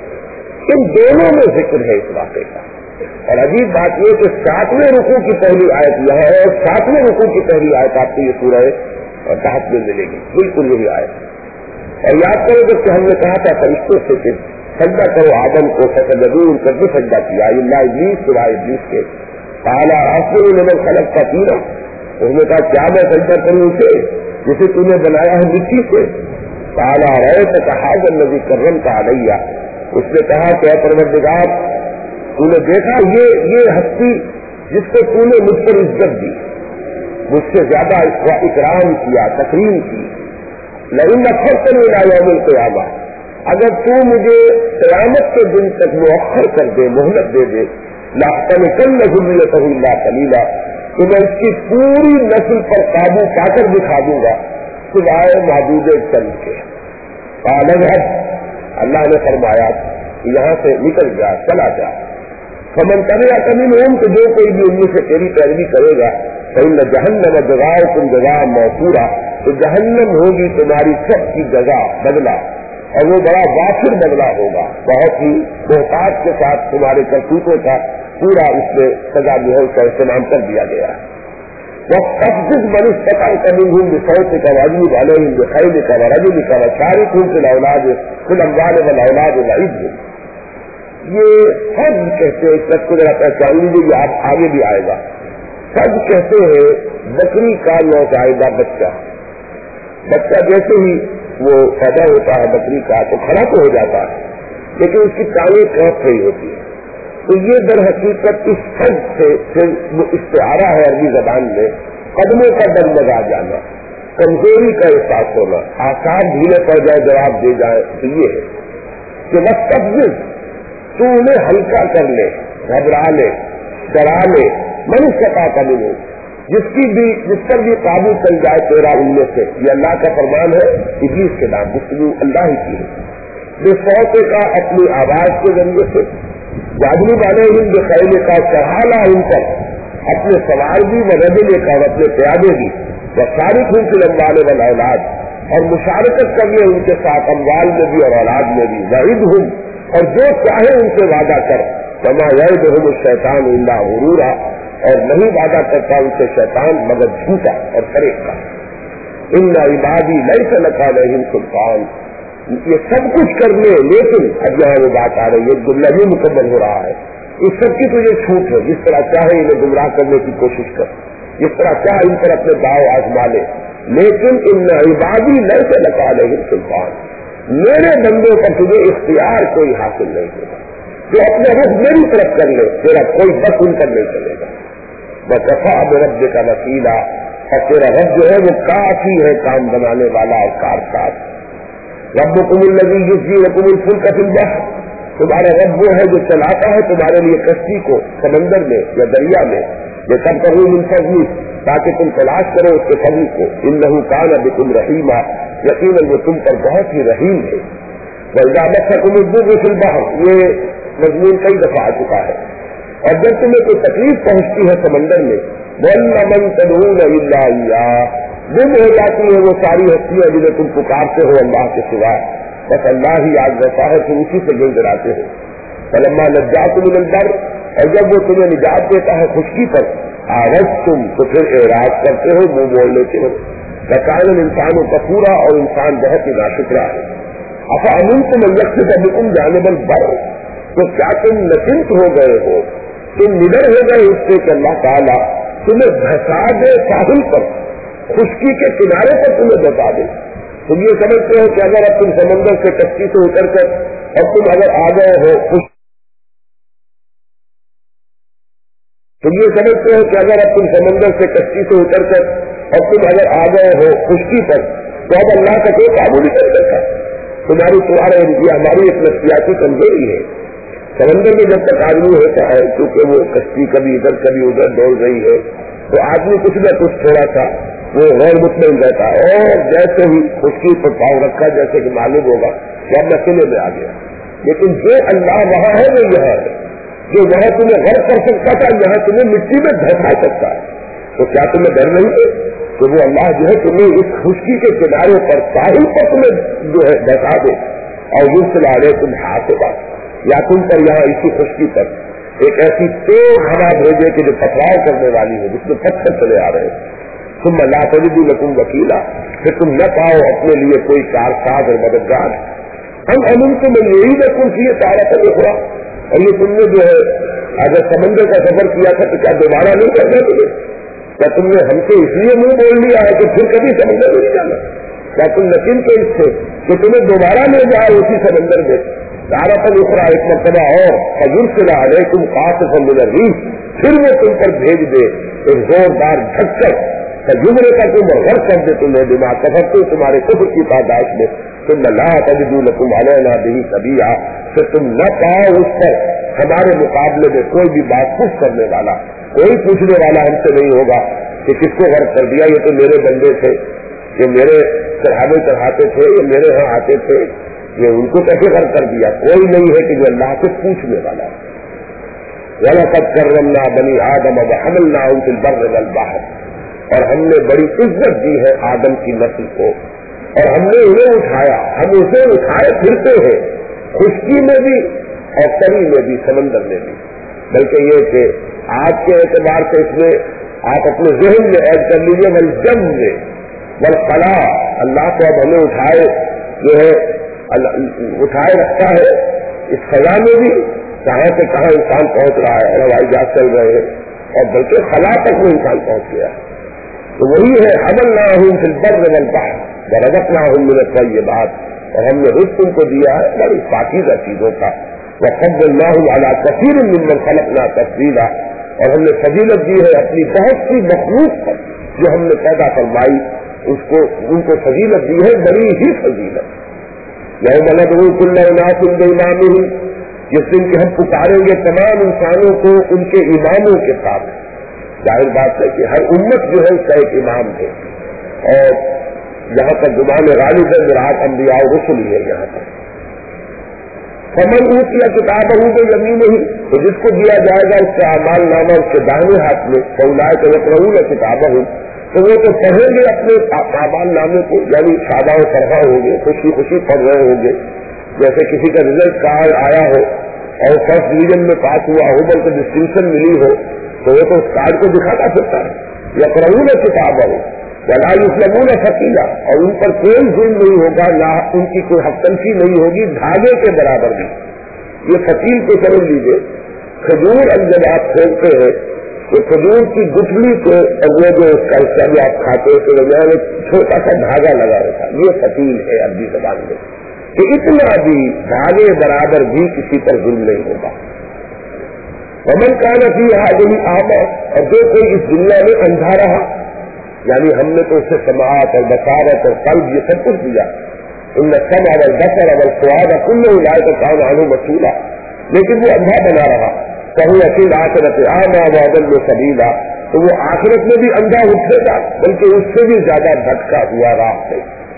ان دونوں میں ذکر ہے اس واقعے کا۔ اور عجیب بات یہ کہ ساتویں رکوع کی پہلی آیت یہاں ہے اور ساتویں رکوع کی پہلی آیت آپ کو یہ سورہ کہف میں ملے گی، بالکل یہی آیت۔ اور یاد کرو جب کہ ہم نے کہا تھا فرشتوں سے کہ سجدہ کرو آدم کو، فسجدوا ان کا بھی سجدہ کیا الا ابلیس سوائے ابلیس کے، قال اسجد لمن خلقت طینا، اس نے کہا کیا میں سجدہ کروں اسے جسے تو نے بنایا ہے مٹی سے، قال رأیت هذا الذی کرمت علی، اس نے کہا کہ اے پروردگار تو نے دیکھا یہ یہ ہستی جس کو تو نے مجھ پر عزت دی، مجھ سے زیادہ اکرام کیا، تکریم کی، لئن اخرتنی الی یوم القیامہ، اگر تو مجھے قیامت کے دن تک مؤخر کر دے، مہلت دے دے، لاحتنکن ذریتہ الا قلیلا، تو میں اس کی پوری نسل پر قابو پا کر دکھا دوں گا سوائے معبود چند کے۔ قال اذهب، اللہ نے فرمایا یہاں سے نکل جا، چلا جا، فمن تبعک منہم، کہ جو کوئی بھی ان میں سے تیری پیروی کرے گا، فإن جہنم جزاؤکم جزاء موفورا، تو جہنم ہوگی تمہاری سب کی جزا، بدلہ، اور وہ بڑا وافر بدلہ ہوگا، بہت ہی محتاط کے ساتھ تمہارے کرتوتوں کا پورا اس میں سزا محل کا اہتمام کر دیا گیا ہے۔ وَقَفْزِزْ مَنِ اسْتَطَعْتَ مِنْهُمْ بِصَوْتِكَ وَأَجْلِبْ عَلَيْهِمْ بِخَيْلِكَ وَرَجُلِكَ وَشَارِكْهُمْ فِي الْأَوْلَادِ فِي الْأَمْوَالِ وَالْأَوْلَادِ وَعِدْهُمْ، یہ حج کہتے ہیں، اس تک کو ذرا پہچان لیجیے، یہ آپ آگے بھی آئے گا۔ حج کہتے ہیں بکری کا نوزائیدہ بچہ، بچہ جیسے ہی وہ پیدا ہوتا ہے بکری کا تو کھڑا تو ہو جاتا ہے لیکن اس کی ٹانگیں کانپ رہی ہوتی ہے، تو یہ در حقیقت اس حج سے پھر وہ استعارہ ہے عربی زبان میں قدموں کا ڈگمگا جانا، کمزوری کا احساس ہونا، آسان ڈھیلے پڑ جائے جواب دے جائے، تو یہ ہے کہ وقت تو انہیں ہلکا کر لے، گھبرا لے، ڈرا لے، منشتا کا ملے، جس کی بھی جس پر بھی قابو چل جائے تیرا ان میں سے، یہ اللہ کا فرمان ہے، ابلیس کے نام گفتگو اللہ ہی کی ہے، بے سوتے کا اپنی آواز کے ذریعے سے، واجبی والے ہند خیلے کا چڑھانا ان پر، اپنے سوار بھی ورجلے کا اور اپنے پیادے بھی، وہ شارک ہوں فی الاموال والاولاد، اور مشارکت کریے ان کے ساتھ اموال میں بھی اور اولاد میں بھی، وعدہم، اور جو چاہے ان سے وعدہ کر، وما یعدہم الشیطان الا غرورا، اور نہیں وعدہ کرتا ان سے شیطان مگر جھوٹا اور فریب کا۔ ان عبادی لیس لک علیہم سلطان، یہ سب کچھ کرنے، لیکن اب یہاں وہ بات آ رہی ہے، جملہ یہ مکمل ہو رہا ہے، اس سب کی تو یہ چھوٹ ہے، جس طرح چاہے انہیں گمراہ کرنے کی کوشش کر، جس طرح چاہے ان پر اپنے داؤ آزما لے، لیکن ان عبادی لیس لک علیہم سلطان، میرے بندوں پر تجھے اختیار کوئی حاصل نہیں ہوگا، جو اپنے رخ میری طرف کر لے تیرا کوئی بس ان پر نہیں چلے گا۔ وَكَفَىٰ بِرَبِّكَ وَكِيلًا، اور تیرا رب جو ہے وہ کافی ہے کام بنانے والا اور کارساز۔ ربکم الذی یجزی لکم الفلک فی البحر، تمہارا رب وہ ہے جو چلاتا ہے تمہارے لیے کشتی کو سمندر میں یا دریا میں، یہ سب کرو من فضلہ، تاکہ تم تلاش کرو اس کے فضل کو، انہ کان بکم رحیما، یقیناً وہ تم پر بہت ہی رحیم ہے۔ وَإِذَا مَسَّكُمُ الضُّرُّ فِي الْبَحْرِ، یہ مضمون کئی دفعہ آ چکا ہے، اور جب تمہیں کوئی تکلیف پہنچتی ہے سمندر میں، وَإِنَّ مَن تَدْعُونَ إِلَّا إِيَّاهُ، گم ہو جاتی ہیں وہ ساری ہستیاں جنہیں تم پکارتے ہو اللہ کے سوا، بس اللہ ہی آج رہتا ہے، تم اسی سے گل گراتے ہو۔ فَلَمَّا نَجَّاكُم مِّنَ الْبَرِّ، اور جب وہ تمہیں نجات دیتا ہے خشکی پر، أَعْرَضْتُمْ، تو پھر اعراض کرتے ہو، منہ موڑ لیتے ہو۔ وَكَانَ الْإِنسَانُ كَفُورًا، اور انسان بہت ہی ناشکرا ہے۔ أَفَأَمِنْتُمْ أَن يَخْسِفَ بِكُمْ جَانِبَ الْبَرِّ، تو کیا تم نچنت ہو گئے ہو، تم نڈر ہو گئے اس سے کہ اللہ تعالیٰ تمہیں دھسا دے ساحل پر، خشکی کے کنارے پر تمہیں بتا دے۔ تم یہ سمجھتے ہو کہ اگر اب تم سمندر سے کشتی سے اتر کر اب تم اگر آ گئے ہو خوش تم یہ سمجھتے ہو کہ اگر اب تم سمندر سے کشتی سے اتر کر اب تم اگر آ گئے ہو خشکی پر تو اب اللہ کا کوئی قابو نہیں کر سکتا۔ تمہاری تمہارے یہ ہماری ایک نفسیاتی کمزوری ہے۔ سمندر میں جب تک آدمی ہوتا ہے، کیونکہ وہ کشتی کبھی ادھر کبھی ادھر دوڑ رہی ہے، تو آدمی کچھ نہ کچھ تھوڑا سا وہ غیر مطمئن رہتا ہے، اور جیسے ہی خشکی پر پاؤں رکھا جیسے کہ معلوم ہوگا کہ اب میں قلعے میں آ گیا۔ لیکن جو اللہ وہاں ہے وہ یہاں ہے، جو وہاں تمہیں غرق کر سکتا تھا یہاں تمہیں مٹی میں دھسا سکتا ہے۔ تو کیا تمہیں ڈر نہیں ہے کہ وہ اللہ جو ہے تمہیں اس خشکی کے کنارے پر ساحل پر تمہیں جو ہے دھسا دے، اور یہ چلا رہے تم ہاتھ بات، یا تم پر یہاں اسی خشکی پر ایک ایسی تیز ہوا بھیجے کہ جو پتھراؤ کرنے والی ہے، جس میں پتھر چلے آ رہے ہیں، تم لا تجدوا لکم وکیلا، پھر تم نہ پاؤ اپنے لیے کوئی کارساز اور مددگار۔ ہم امن تم یہی رکھوں چاہیے تارا کا دیکھا، اور یہ تم نے جو ہے اگر سمندر کا سفر کیا تھا تو کیا دوبارہ نہیں کرنا تجھے؟ کیا تم نے ہم سے اس لیے منہ بول لیا ہے کہ پھر کبھی سمندر میں نہیں جانا؟ کیا تم نکل کے اس سے کہ تمہیں دوبارہ لے جائے اسی سمندر میں؟ تارا پر اخرا ایک مرتبہ اور فیرسل علیکم قاصفا من الریح، پھر وہ تم پر بھیج دے ایک زوردار جھٹکر تجربے کا تم غرق کر دے تمہیں بما کفرتم، تمہارے کفر کی پاداش میں، ثم لا تجدوا لکم علینا به سبیلا، پھر تم نہ پاؤ اس پر ہمارے مقابلے میں کوئی بھی بات پوچھ کرنے والا، کوئی پوچھنے والا ہم سے نہیں ہوگا کہ کس کو غرق کر دیا، یہ تو میرے بندے تھے، یہ میرے چڑھاوے چڑھاتے تھے، یہ میرے ہاں آتے تھے، یہ ان کو کیسے غرق کر دیا؟ کوئی نہیں ہے کہ جو اللہ سے پوچھنے والا ہے۔ وَلَقَدْ كَرَّمْنَا بَنِي آدَمَ وَحَمَلْنَاهُمْ فِي الْبَرِّ وَالْبَحْرِ، اور ہم نے بڑی عزت دی ہے آدم کی نسل کو، اور ہم نے انہیں اٹھایا، ہم اسے اٹھائے پھرتے ہیں خشکی میں بھی اور تری میں بھی، سمندر میں بھی، بلکہ یہ کہ آج کے اعتبار سے اس میں آپ اپنے ذہن میں ایڈ کر لیجیے والجم میں والخلا، اللہ کو اب ہمیں اٹھائے جو ہے اٹھائے رکھتا ہے اس خلا میں بھی، کہاں سے کہاں انسان پہنچ رہا ہے، ہوائی جہاز چل رہے ہیں، اور بلکہ خلا تک وہ انسان پہنچ گیا ہے۔ تو وہی ہے حملناہم فی البر والبحر ورزقناہم من الطیبات، اور ہم نے رزق ان کو دیا ہے بڑی پاکیزہ چیزوں کا، وفضلناہم علی کثیر ممن خلقنا تفضیلا، اور ہم نے فضیلت دی ہے اپنی بہت سی مخلوق پر جو ہم نے پیدا فرمائی، اس کو ان کو فضیلت دی ہے بڑی ہی فضیلت۔ یوم ندعو کل اناس بامامہم، جس دن کہ ہم پکاریں گے تمام انسانوں کو ان کے اماموں کے ساتھ۔ ظاہر بات ہے کہ ہر امت جو ہے اس کا ایک امام ہے، اور یہاں پر زبان غالب ہے مراد انبیاء و رسل ہی ہے۔ یہاں پر فمن اوتي کتابہ بیمینہ، تو جس کو دیا جائے گا اس کا اعمال نامہ اس کے داہنے ہاتھ میں، فاولئک یقرؤون کتابہم، تو وہ تو پڑھیں گے اپنے اعمال نامے کو، یعنی شادہ و فرحہ ہوں گے، خوشی خوشی پڑھ رہے ہوں گے، جیسے کسی کا رزلٹ کارڈ آیا ہو اور फर्स्ट डिवीजन में पास हुआ हो, बल्कि डिस्टिंक्शन मिली हो, तो वो तो उस कार्ड को दिखाता फिरता है। यक़रऊन किताबहु वला युज़लमून फतीला, और उन पर कोई जुल्म नहीं होगा, ना उनकी कोई हक़तलफी नहीं होगी धागे के बराबर भी। ये फकील को समझ लीजिए, खजूर अब जब आप खोलते हैं तो खजूर की गुठली को और वो जो उसका हिस्सा भी आप खाते हैं तो दरमियान एक छोटा सा धागा लगा रहता है, ये फकील है अरबी ज़बान में, कि इतना भी धागे बराबर भी किसी पर जुल्म नहीं होगा। वमन कान फी हाज़िही आमा, और जो कोई इस दुनिया में अंधा रहा, यानी हमने तो उसे समाअत और बसारत और कल्ब ये सब कुछ दिया, इन्न समअ वल बसर वल फुआद कुल्लु उलाइका कान अन्हु मसूला, लेकिन वो अंधा बना रहा, कहूँ असील आखिरत आमा वअदल्लु सबीला, तो वो आखिरत में भी अंधा उठेगा, बल्कि उससे भी ज्यादा भटका हुआ राह से।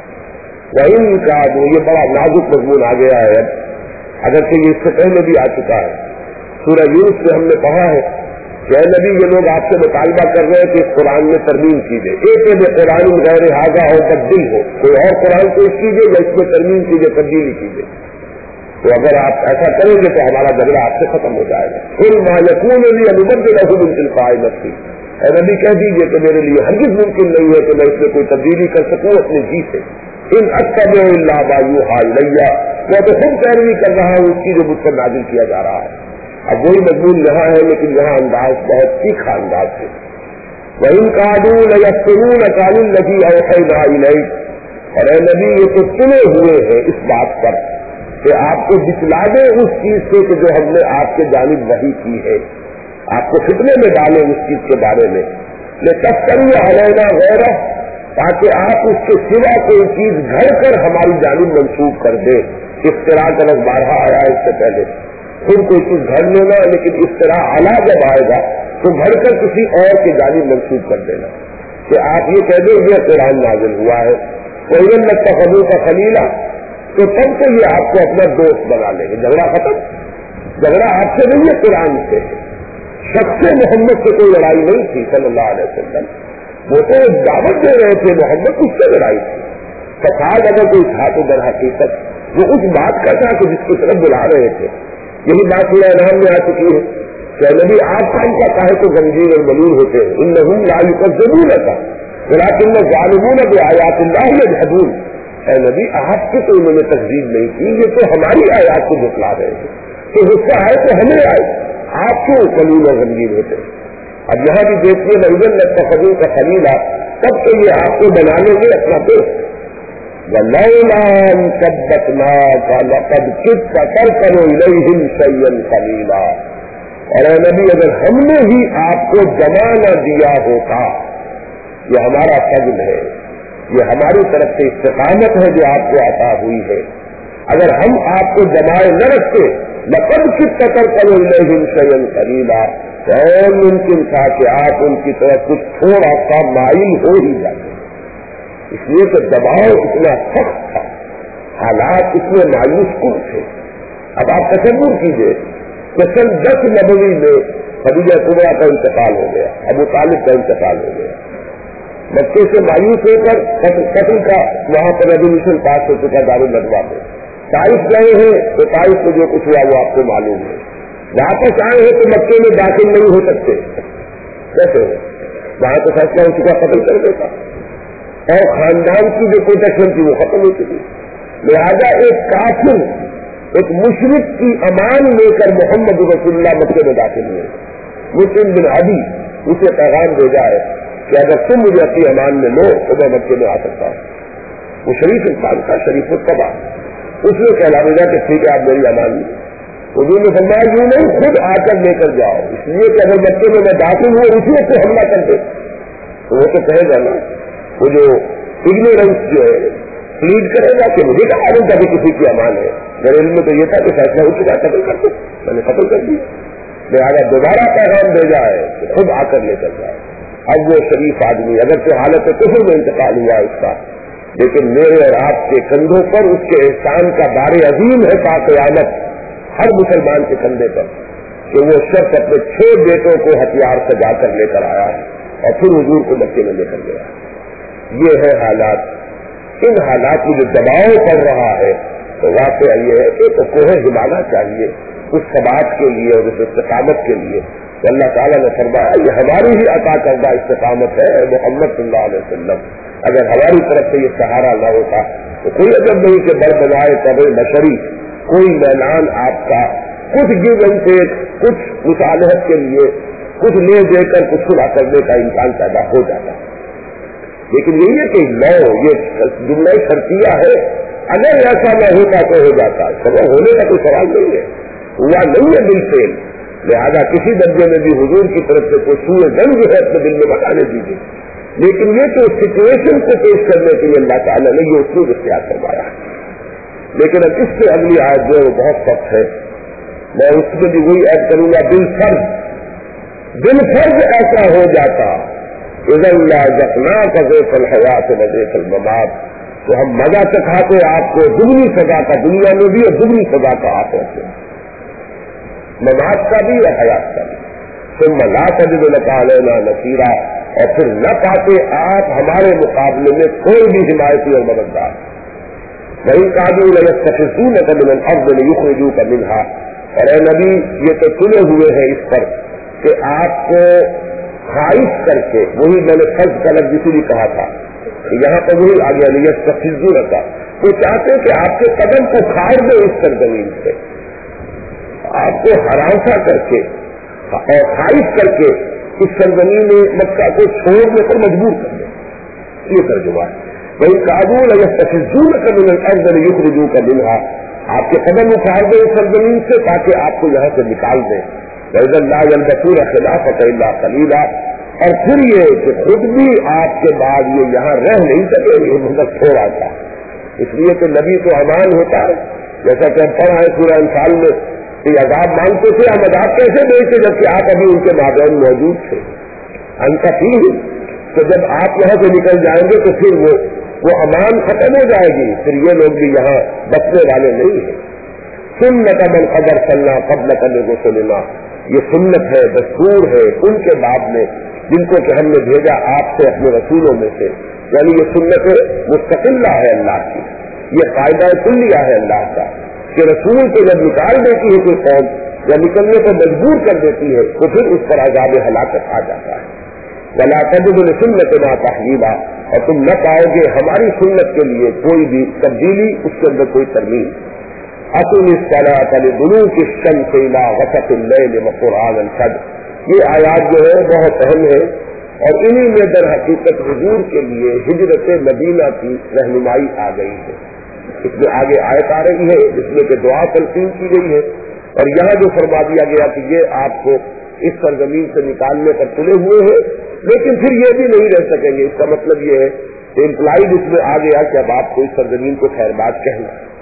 वही का ये बड़ा नाजुक मजमून आ गया है, अगरचे ये इससे पहले भी आ चुका है। सूरह यूनुस में हमने कहा है कि नबी ये लोग आपसे मुतालबा कर रहे हैं कि इस कुरान में तरमीम कीजिए, एक में कुरान गैर हाजा और तब्दील हो, कोई और कुरान पेश कीजिए या इसमें तरमीम कीजिए, तब्दीली कीजिए। तो अगर आप ऐसा करेंगे तो हमारा झगड़ा आपसे खत्म हो जाएगा। फिर मायकून भी अनुबद्दलहु मिन तिलकाई नफ्सी, और नबी कह दीजिए कि मेरे लिए हरगिज़ मुमकिन नहीं है कि मैं इसमें कोई तब्दीली कर सकूं अपने जी से। इन अत्तबिउ इल्ला मा यूहा इलैया, मैं तो खुद पैरवी कर रहा हूँ उसकी जो मुझ पर नाजिल किया जा रहा है। अब वही मजमून यहाँ है, लेकिन यहाँ अंदाज बहुत तीखा अंदाज है। वइन कादू लयफ्तरून कानुन लगी औहैना इलैक, और नबी ये तो सुने हुए हैं इस बात पर कि आपको दिखला दे उस चीज से कि जो हमने आपके जानिब वही की है, आपको फितने में डाले उस चीज के बारे में, ले तस्करू अलैना गैरा, ताकि आप उसके सिवा कोई चीज घड़ कर हमारी जानिब मंसूब कर दे। इफ्तिरा का लफ्ज़ बारहा आया इससे पहले, फिर कोई चीज घड़ लेना, लेकिन इफ्तिरा अला जब आएगा तो घड़ कर किसी और के जानिब मंसूब कर देना, कि आप ये कह दें ये कुरान नाज़िल हुआ है। वही नत्तखज़ू का खलीला, तो तब तो ये आपको अपना दोस्त बना लेंगे, झगड़ा खत्म। झगड़ा आपसे नहीं है, कुरान से है। शख्स मोहम्मद से कोई लड़ाई नहीं थी सल्लल्लाहु अलैहि वसल्लम, वो तो दावत दे रहे थे मोहम्मद, उससे लड़ाई थी। फसाद अगर कोई था तो दर हकीकत वो उस बात का था कि जिसकी तरफ बुला रहे थे। यही बात मेरा नाम में आ चुकी है कि नबी आप काम का काहे तो गमगीन और मलूल होते हैं। इन्नहुम ला युकज़्ज़िबूनका वलाकिन्न ज़ालिमून बिआयातिल्लाहि यजहदून, ऐ नबी आपकी तो उन्होंने तकज़ीब नहीं की, ये तो हमारी आयात को झुठला रहे थे, तो गुस्सा आए तो हमें आए, आप क्यों मलूल और गमगीन होते। अब यहाँ भी देखिए वइज़न नत्तखज़ू का खलीला, तब तो ये आपको बना लेंगे अपना दोस्त। वलौला अन सब्बतनाका लक़द किदत तरकनु इलैहिम शय्अन क़लीला, और ऐ नबी अगर हमने ही आपको जमा न दिया होता, ये हमारा फज़ल है, ये हमारी तरफ से इस्तिक़ामत है जो आपको अता हुई है। अगर हम आपको जमाए न रखते, लक़द किदत तरकनु इलैहिम शय्अन क़लीला, और मुमकिन था कि आप उनकी तरफ कुछ थोड़ा सा माइल हो ही जाते। इसलिए तो दबाव इतना सख्त था, हालात इतने मायूस कुन थे। अब आप तसव्वुर कीजिए कि सन दस नबवी में खदीजा कुबरा का इंतकाल हो गया, अबू तालिब का इंतकाल हो गया, बच्चे से मायूस होकर कत्ल का वहां पर रेजोल्यूशन पास हो चुका दारुल नदवा में। ताइफ गए हैं तो ताइफ में जो कुछ हुआ वो आपको मालूम है। वापस आए हैं तो मक्के में दाखिल नहीं हो सकते, कैसे हो, वहां तो फैसला हो चुका कत्ल कर देता, और खानदान की जो प्रोटेक्शन थी वो खत्म हो चुकी। लिहाजा एक काफिर, एक मुशरिक की अमान लेकर मोहम्मद रसूलुल्लाह मक्के में दाखिल हुए। मुस्लिम बिन अदी उसे पैगाम भेजा है कि अगर तुम मुझे अपनी अमान में लो तो मैं मक्के में आ सकता हूं। वो शरीफ इंसान था, शरीफ तबा, उसने कहला भेजा कि ठीक है आप मेरी अमान ली। उन्होंने फरमाया यूं नहीं, खुद आकर लेकर जाओ, इसलिए कि अगर मक्के में मैं दाखिल हुआ उसी वक्त हमला कर दे तो वो तो कहेगा ना, वो जो इग्नोरेंस जो है प्लीड करेगा कि मुझे क्या मालूम था कि किसी की अमान है, मेरे इल्म में तो ये था कि फैसला हो चुका, कत्ल कर दो, मैंने कत्ल कर दिया। लिहाजा दोबारा पैगाम भेजा है कि खुद आकर लेकर जाए। अब वो शरीफ आदमी अगर से हालत कुफर में इंतकाल हुआ उसका, लेकिन मेरे और आपके कंधों पर उसके एहसान का दारे अजीम है ता क़यामत हर मुसलमान के कंधे पर, कि वो शख्स अपने छह बेटों को हथियार सजा कर लेकर आया और फिर हुजूर को मक्के में लेकर गया। ये है हालात। इन हालात में जो दबाव पड़ रहा है तो वाकई ये है कि तो कोहे हिमाना चाहिए, اس ثبات کے لیے اور اس استقامت کے لیے. تو اللہ تعالیٰ نے فرمایا یہ ہماری ہی عطا کردہ استقامت ہے محمد صلی اللہ علیہ وسلم. اگر ہماری طرف سے یہ سہارا نہ ہوتا تو کوئی عجب نہیں کہ بر بجائے قبر بشری کوئی میدان آپ کا کچھ گیو اینڈ ٹیک کچھ مصالحت کے لیے کچھ لے دے کر کچھ صلح کرنے کا امکان پیدا ہو جاتا. لیکن یہی ہے کہ نو یہ جملہ شرطیہ ہے. اگر ایسا نہ ہوتا تو ہو جاتا. خبر ہونے کا کوئی سوال نہیں ہے, ہوا نہیں ہے بالفعل. لہٰذا کسی درجے میں بھی حضور کی طرف سے کوئی سوئے جنگ جو ہے اپنے دل میں بتانے دیجیے. لیکن یہ تو سچویشن کو پیش کرنے کے لیے اللہ تعالیٰ نے یہ اسلوب اختیار کروایا ہے. لیکن اب اس سے اگلی آیت جو ہے وہ بہت سخت ہے. میں اس میں بھی وہی ایڈ کروں گا دل فرض دل فرض ایسا ہو جاتا اذا اللہ جتنا قضے فل حیات نظے فل مماد تو ہم مزہ چکھاتے آپ کو دگنی سزا کا دنیا میں بھی اور دگنی سزا کا آپ ہوتے مماد کا بھی اور حیات کا بھی. ثم لا تجد لك علينا نصيرا اور پھر نہ پاتے آپ ہمارے مقابلے میں کوئی بھی حمایتی اور مددگار. وہی قابل ليستخفونك من الارض ليخرجوك منها. اور اے نبی یہ تو چنے ہوئے ہیں اس پر کہ آپ کو خواہش کر کے وہی میں نے فرض کا لفظ اسی لیے کہا تھا یہاں پر وہی آ گیا نہیں تفصیل رکھا. وہ چاہتے کہ آپ کے قدم کو کھاڑ دیں اس سرزمین سے, آپ کو ہراساں کر کے اور خواہش کر کے اس سرزمین مکہ کو چھوڑنے پر مجبور کر دیں. یہ ترجمہ ہے. وہی قابل یا تفصیل کا من الارض ليخرجوك منها. آپ کے قدم اٹھا دیں اس سرزمین سے تاکہ آپ کو یہاں سے نکال دیں. وَإِذًا لَا يَلْبَثُونَ خِلَافَكَ إِلَّا قَلِيلًا. اور پھر یہ کہ خود بھی آپ کے بعد یہ یہاں رہ نہیں سکے یہ مدد چھوڑا تھا. اس لیے کہ نبی تو امان ہوتا ہے جیسا کہ ہم پڑھا ہے سورہ انفال میں کہ عذاب مانگتے تھے ہم عذاب کیسے دیتے جبکہ آپ ابھی ان کے مابین موجود تھے. انکا تھی تو جب آپ یہاں سے نکل جائیں گے تو پھر وہ وہ امان ختم ہو جائے گی. پھر یہ لوگ بھی یہاں بچنے والے نہیں ہیں. سنت من قبر صلی قبل کرنے کو سننا یہ سنت ہے دستور ہے ان کے بعد میں جن کو کہ ہم نے بھیجا آپ سے اپنے رسولوں میں سے. یعنی یہ سنت مستقلہ ہے اللہ کی, یہ قاعدہ کلیہ ہے اللہ کا کہ رسول کو جب نکال دیتی ہے کوئی قوم یا نکلنے کو مجبور کر دیتی ہے تو پھر اس پر عذاب ہلاکت آ جاتا ہے. ولا تجد لسنتنا تحویلا. اور تم نہ پاؤ گے ہماری سنت کے لیے کوئی بھی تبدیلی, اس کے اندر کوئی ترمیم. اقم الصلاۃ لدلوک الشمس الى غسق الليل وقرآن الفجر. یہ آیات جو ہے بہت اہم ہے اور انہی میں در حقیقت حضور کے لیے ہجرت مدینہ کی رہنمائی آ گئی ہے. اس میں آگے آیت آ رہی ہے جس میں کہ دعا تلقین کی گئی ہے اور یہاں جو فرما دیا گیا کہ یہ آپ کو اس سرزمین سے نکالنے پر تلے ہوئے ہیں لیکن پھر یہ بھی نہیں رہ سکیں گے. اس کا مطلب یہ ہے کہ امپلائڈ اس میں آ گیا کہ اب آپ کو اس سرزمین کو خیرباد کہنا ہے.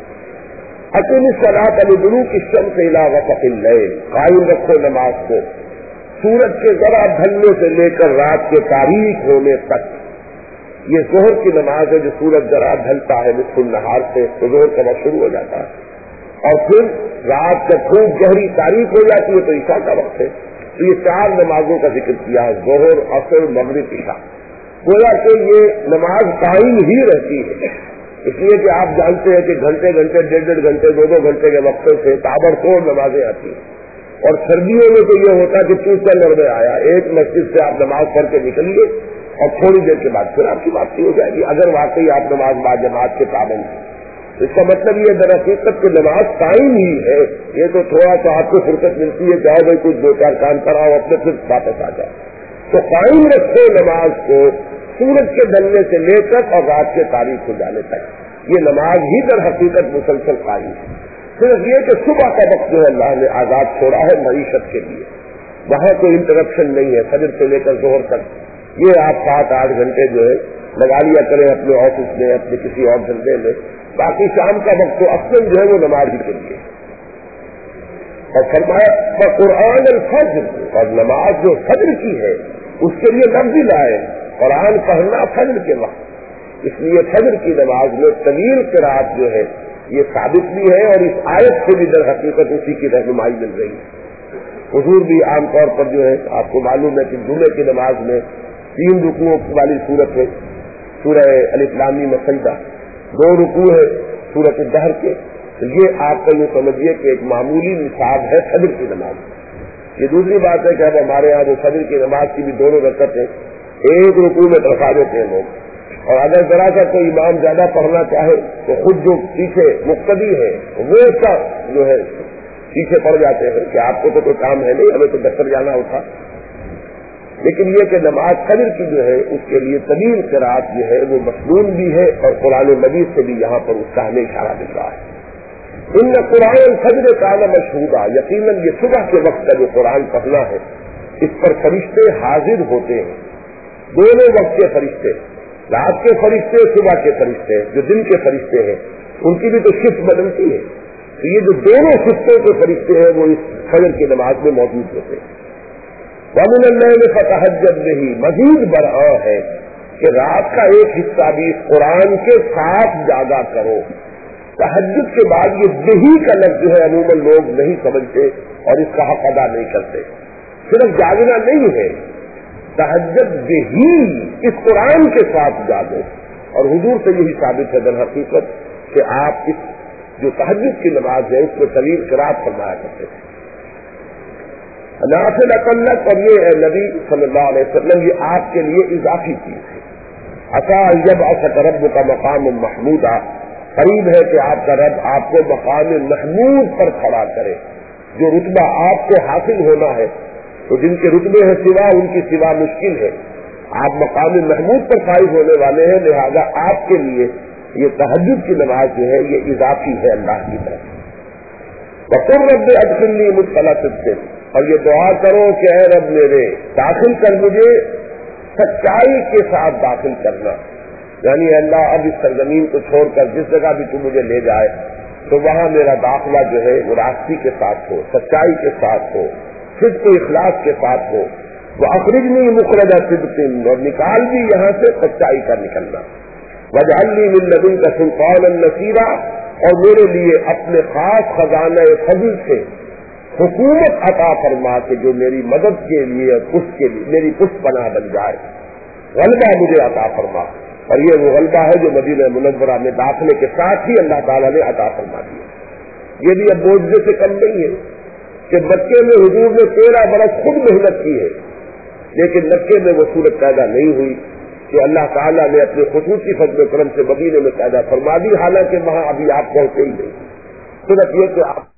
اقیم الصلاۃ لدلوک الشمس الى غسق الليل. قائم رکھو نماز کو سورج کے ذرا ڈھلنے سے لے کر رات کے تاریک ہونے تک. یہ ظہر کی نماز ہے جو سورج ذرا ڈھلتا ہے نصف النہار سے تو ظہر کا وقت شروع ہو جاتا ہے اور پھر رات جب خوب گہری تاریک ہو جاتی ہے تو عشاء کا وقت ہے. تو یہ چار نمازوں کا ذکر کیا ہے ظہر عصر مغرب عشاء. گویا کہ یہ نماز قائم ہی رہتی ہے اس لیے کہ آپ جانتے ہیں کہ گھنٹے گھنٹے ڈیڑھ ڈیڑھ گھنٹے دو دو گھنٹے کے وقتوں سے تابڑ توڑ نمازیں آتی ہیں. اور سردیوں میں تو یہ ہوتا کہ چوسا لڑ میں آیا ایک مسجد سے آپ نماز پڑھ کے نکلیے اور تھوڑی دیر کے بعد پھر آپ کی واپسی ہو جائے گی اگر واقعی آپ نماز با جماعت کے پابند ہیں. اس کا مطلب یہ در حقیقت کہ نماز قائم ہی ہے. یہ تو تھوڑا سا آپ کو فرصت ملتی ہے چاہے بھائی کچھ دو چار کام کراؤ اپنے پھر واپس آ جائے. تو قائم رکھو نماز کو سورج کے ڈھلنے سے لے کر اور رات کے تاریخ ہو جانے تک. یہ نماز ہی در حقیقت مسلسل قائم ہے. صرف یہ کہ صبح کا وقت جو ہے اللہ نے آزاد چھوڑا ہے معیشت کے لیے. وہاں کوئی انٹرپشن نہیں ہے فجر سے لے کر ظہر تک. یہ آپ سات آٹھ گھنٹے جو ہے لگا لیا کریں اپنے آفس میں اپنے کسی اور دھندے میں. باقی شام کا وقت تو اصل جو ہے وہ نماز ہی کے لیے. اور فرمایا قرآن الفجر, اور نماز جو فجر کی ہے اس کے لیے لفظ لائے قرآن پڑھنا فجر کے وقت. اس لیے فجر کی نماز میں طویل قرات جو ہے یہ ثابت بھی ہے اور اس آیت سے بھی در حقیقت اسی کی رہنمائی مل رہی ہے. حضور بھی عام طور پر جو ہے آپ کو معلوم ہے کہ جمعے کی نماز میں تین رکوعوں والی صورت ہے سورہ الف لام میم سجدہ, دو رکوع ہے سورۃ الدہر کے, یہ آپ کو یہ سمجھیے کہ ایک معمولی نصاب ہے فجر کی نماز. یہ دوسری بات ہے کہ اب ہمارے یہاں جو فجر کی نماز کی بھی دونوں رکعتیں ایک رکوع میں رکھا دیتے ہیں لوگ, اور اگر ذرا سا کوئی امام زیادہ پڑھنا چاہے تو خود جو پیچھے مقتدی ہے وہ اس کا جو ہے پیچھے پڑ جاتے ہیں کہ آپ کو تو کوئی کام ہے نہیں, ہمیں تو دفتر جانا ہوتا. لیکن یہ کہ نماز فجر کی جو ہے اس کے لیے طویل قرات جو ہے وہ مصنون بھی ہے, اور قرآن مجید سے بھی یہاں پر اس کا ہمیں اشارہ مل رہا ہے. ان قرآن الفجر کان مشہودہ, یقیناً یہ صبح کے وقت کا جو قرآن پڑھنا ہے اس پر فرشتے حاضر ہوتے ہیں, دونوں وقت کے فرشتے, رات کے فرشتے, صبح کے فرشتے, جو دن کے فرشتے ہیں ان کی بھی تو شفٹ بدلتی ہے. تو یہ جو دونوں شفتوں کے فرشتے ہیں وہ اس فجر کی نماز میں موجود ہوتے ہیں. وَمِنَ اللَّيْلِ فَتَهَجَّدْ بِهِ, مزید برآں ہے کہ رات کا ایک حصہ بھی اس قرآن کے ساتھ جاگا کرو. تہجد کے بعد یہ بہی کا لفظ جو ہے عموماً لوگ نہیں سمجھتے اور اس کا حق ادا نہیں کرتے. صرف جاگنا نہیں ہے, تہجد بہی اس قرآن کے ساتھ جاگو. اور حضور سے یہی ثابت ہے در حقیقت کہ آپ اس جو تہجد کی نماز ہے اس کو طویل قرات فرمایا کرتے تھے. نافل اقلت, اور یہ ہے نبی صلی اللہ علیہ وسلم یہ آپ کے لیے اضافی چیز ہے. عسیٰ ان یبعثک ربک مقام محمودا, قریب ہے کہ آپ کا رب آپ کو مقام محمود پر کھڑا کرے. جو رتبہ آپ کو حاصل ہونا ہے تو جن کے رتبے ہیں سوا ان کی سوا مشکل ہے, آپ مقام محمود پر فائز ہونے والے ہیں, لہذا آپ کے لیے یہ تہجد کی نماز جو ہے یہ اضافی ہے اللہ کی طرف. وقل رب ادخلنی مدخل صدق, اور یہ دعا کرو کہ اے رب میرے داخل کر مجھے سچائی کے ساتھ داخل کرنا. یعنی اللہ اب اس سرزمین کو چھوڑ کر جس جگہ بھی تو مجھے لے جائے تو وہاں میرا داخلہ جو ہے وہ راستی کے ساتھ ہو, سچائی کے ساتھ ہو, صدق و اخلاص کے ساتھ ہو. وہ اخرجنی مخرج صدق, اور نکال بھی یہاں سے سچائی کا نکلنا. وجعلنی من لدنک سلطانا نصیرا, اور میرے لیے اپنے خاص خزانہ فضل سے حکومت عطا فرما کے جو میری مدد کے لیے پشت کے لیے میری پشت پناہ بن جائے. غلبہ مجھے عطا فرما, اور یہ وہ غلبہ ہے جو مدینہ منورہ میں داخلے کے ساتھ ہی اللہ تعالیٰ نے عطا فرما دیا. یہ بھی اب معجزے سے کم نہیں ہے کہ مکے میں حضور نے تیرہ برس خود محنت کی ہے, لیکن مکے میں وہ صورت پیدا نہیں ہوئی کہ اللہ تعالیٰ نے اپنے خصوصی فضل و کرم سے مدینے میں پیدا فرما دی, حالانکہ وہاں ابھی آپ پہنچے ہی نہیں. صرف یہ کہ آپ